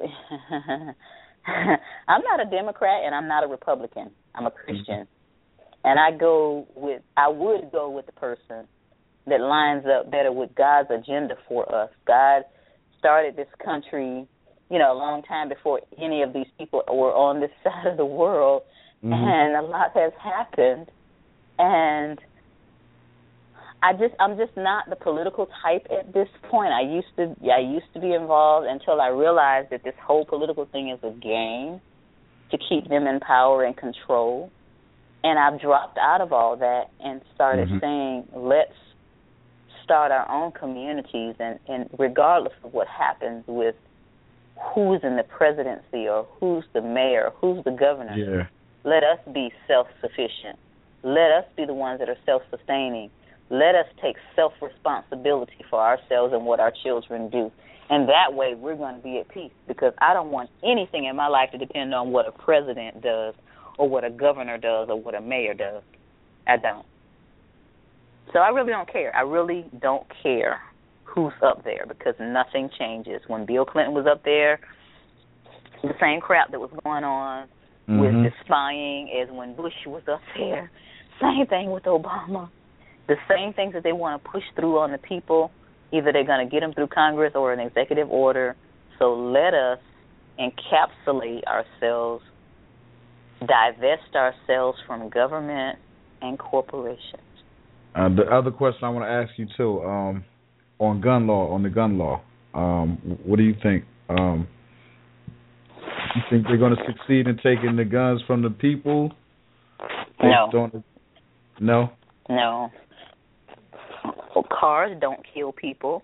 I'm not a Democrat, and I'm not a Republican. I'm a Christian. Mm-hmm. And I go with, I would go with the person that lines up better with God's agenda for us. God started this country, you know, a long time before any of these people were on this side of the world, mm-hmm. and a lot has happened. And I just, I'm just not the political type at this point. I used to, I used to be involved until I realized that this whole political thing is a game to keep them in power and control. And I've dropped out of all that and started mm-hmm. saying, let's start our own communities, and, and regardless of what happens with who's in the presidency or who's the mayor, who's the governor, yeah. let us be self-sufficient. Let us be the ones that are self-sustaining. Let us take self-responsibility for ourselves and what our children do. And that way we're going to be at peace, because I don't want anything in my life to depend on what a president does or what a governor does or what a mayor does. I don't. So I really don't care. I really don't care who's up there, because nothing changes. When Bill Clinton was up there, the same crap that was going on mm-hmm. with the spying as when Bush was up there. Same thing with Obama. The same things that they want to push through on the people, either they're going to get them through Congress or an executive order. So let us encapsulate ourselves, divest ourselves from government and corporations. Uh, the other question I want to ask you too, um, on gun law, on the gun law, um, what do you think? Um, you think they're going to succeed in taking the guns from the people? No. The, no. No. Well, cars don't kill people.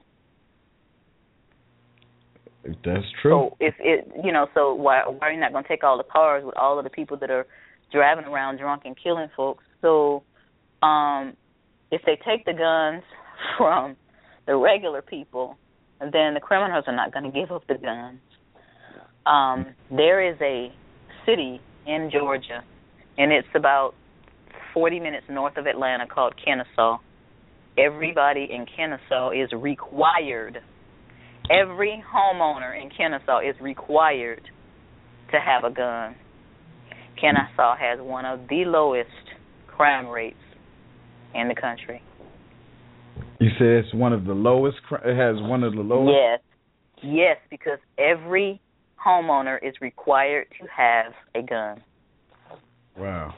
That's true. So if it, you know, so why why are you not going to take all the cars with all of the people that are driving around drunk and killing folks? So, um. if they take the guns from the regular people, then the criminals are not going to give up the guns. Um, there is a city in Georgia, and it's about forty minutes north of Atlanta, called Kennesaw. Everybody in Kennesaw is required, every homeowner in Kennesaw is required to have a gun. Kennesaw has one of the lowest crime rates in the country. You say it's one of the lowest? It has one of the lowest? Yes. Yes, because every homeowner is required to have a gun. Wow.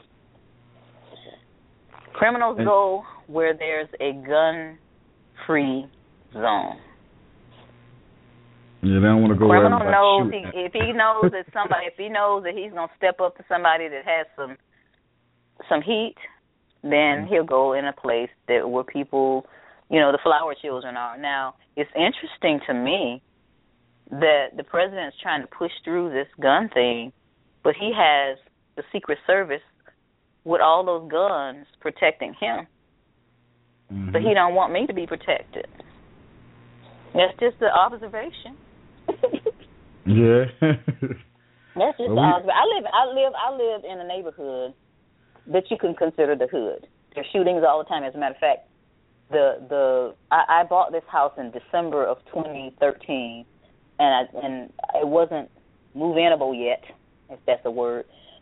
Criminals and go where there's a gun-free zone. Yeah, they don't want to go where everybody knows shooting. he, if he knows that somebody, if he knows that he's gonna step up to somebody that has some some heat, then he'll go in a place that where people, you know, the flower children are. Now, it's interesting to me that the president's trying to push through this gun thing, but he has the Secret Service with all those guns protecting him. Mm-hmm. But he don't want me to be protected. That's just the observation. Yeah. That's just well, the observation. I live I live I live in a neighborhood that you can consider the hood. There's shootings all the time. As a matter of fact, the the I, I bought this house in December of twenty thirteen, and I, and it wasn't move-inable yet, if that's a word.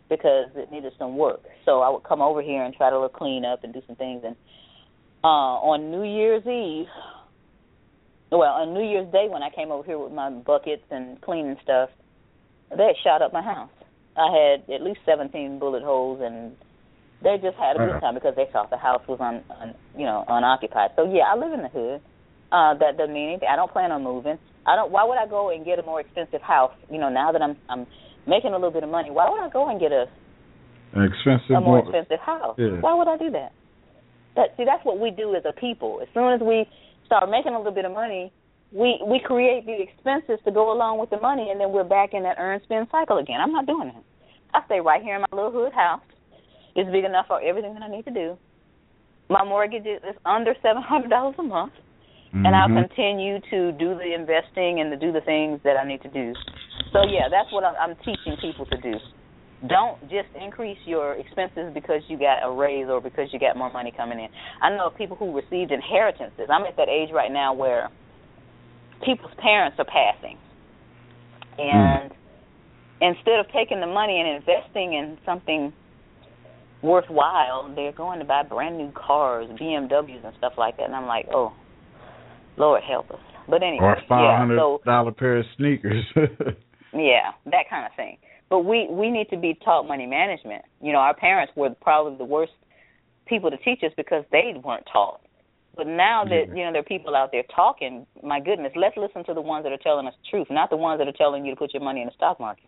because it needed some work. So I would come over here and try to look clean up and do some things. And uh, on New Year's Eve, well, on New Year's Day when I came over here with my buckets and cleaning stuff, they had shot up my house. I had at least seventeen bullet holes, and they just had a good time because they thought the house was un, un you know, unoccupied. So yeah, I live in the hood. Uh, that doesn't mean anything. I don't plan on moving. I don't. Why would I go and get a more expensive house? You know, now that I'm I'm making a little bit of money, why would I go and get a an expensive a more more, expensive house? Yeah. Why would I do that? That see, that's what we do as a people. As soon as we start making a little bit of money, we we create the expenses to go along with the money, and then we're back in that earn spend cycle again. I'm not doing that. I stay right here in my little hood house. It's big enough for everything that I need to do. My mortgage is under seven hundred dollars a month. Mm-hmm. And I'll continue to do the investing and to do the things that I need to do. So, yeah, that's what I'm, I'm teaching people to do. Don't just increase your expenses because you got a raise or because you got more money coming in. I know of people who received inheritances. I'm at that age right now where people's parents are passing. And mm. instead of taking the money and investing in something worthwhile, they're going to buy brand new cars, B M Ws and stuff like that. And I'm like, oh, Lord help us. But anyway, or five hundred dollars yeah, so, pair of sneakers. yeah, that kind of thing. But we, we need to be taught money management. You know, our parents were probably the worst people to teach us because they weren't taught. But now that, yeah. you know, there are people out there talking, my goodness, let's listen to the ones that are telling us the truth, not the ones that are telling you to put your money in the stock market.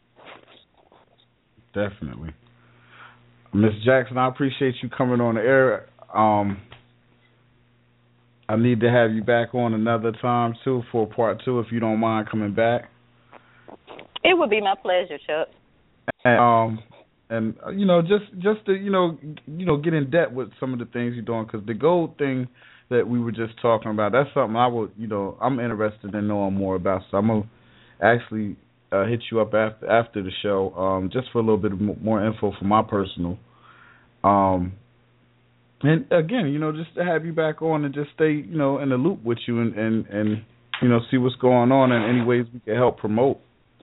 Definitely. Miss Jackson, I appreciate you coming on the air. Um, I need to have you back on another time, too, for part two, if you don't mind coming back. It would be my pleasure, Chuck. And, um, and you know, just just to, you know, you know, get in depth with some of the things you're doing, because the gold thing that we were just talking about, that's something I would, you know, I'm interested in knowing more about. So I'm going to actually uh, hit you up after after the show, um, just for a little bit more info for my personal. Um, and again, you know, just to have you back on and just stay, you know, in the loop with you and, and, and you know, see what's going on and any ways we can help promote.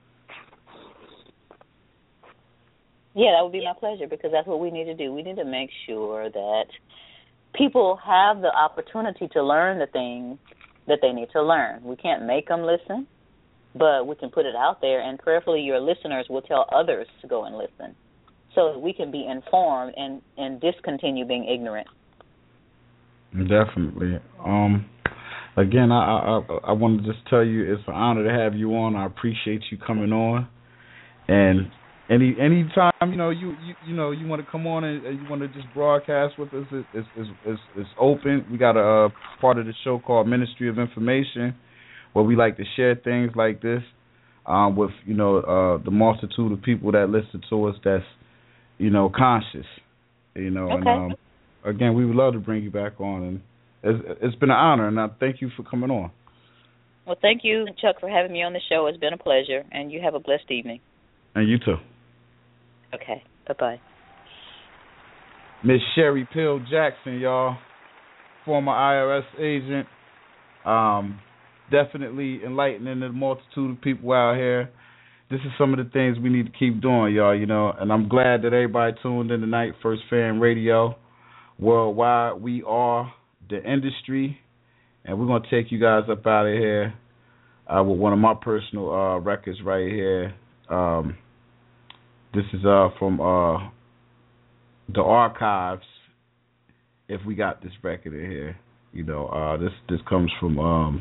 Yeah, that would be my pleasure, because that's what we need to do. We need to make sure that people have the opportunity to learn the things that they need to learn. We can't make them listen, but we can put it out there, and prayerfully your listeners will tell others to go and listen, so that we can be informed and, and discontinue being ignorant. Definitely. Um, again, I, I I want to just tell you it's an honor to have you on. I appreciate you coming on. And any any time you know you, you you know you want to come on and you want to just broadcast with us, it's it's it's, it's open. We got a uh, part of the show called Ministry of Information, where we like to share things like this um, with you know uh, the multitude of people that listen to us. That's you know, conscious, you know, okay. and um, again, we would love to bring you back on, and it's, it's been an honor, and I thank you for coming on. Well, thank you, Chuck, for having me on the show. It's been a pleasure, and you have a blessed evening. And you too. Okay, bye-bye. Miss Sherry Pill Jackson, y'all, former I R S agent, um, definitely enlightening the multitude of people out here. This is some of the things we need to keep doing, y'all, you know, and I'm glad that everybody tuned in tonight. First Fan Radio, worldwide. We are the industry, and we're going to take you guys up out of here uh, with one of my personal uh, records right here. Um, this is uh, from uh, the archives, if we got this record in here. You know, uh, this, this comes from um,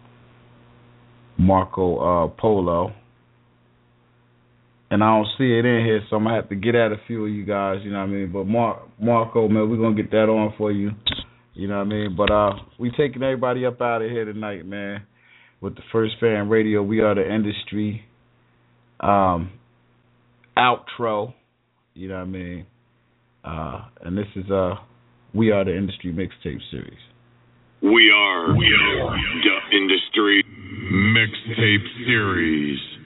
Marco uh, Polo. And I don't see it in here, so I'm going to have to get at a few of you guys, you know what I mean? But Mar- Marco, man, we're going to get that on for you, you know what I mean? But uh, we taking everybody up out of here tonight, man, with the First Fan Radio. We are the industry um, outro, you know what I mean? Uh, and this is uh, We Are the Industry Mixtape Series. We are, we are the Industry Mixtape Series.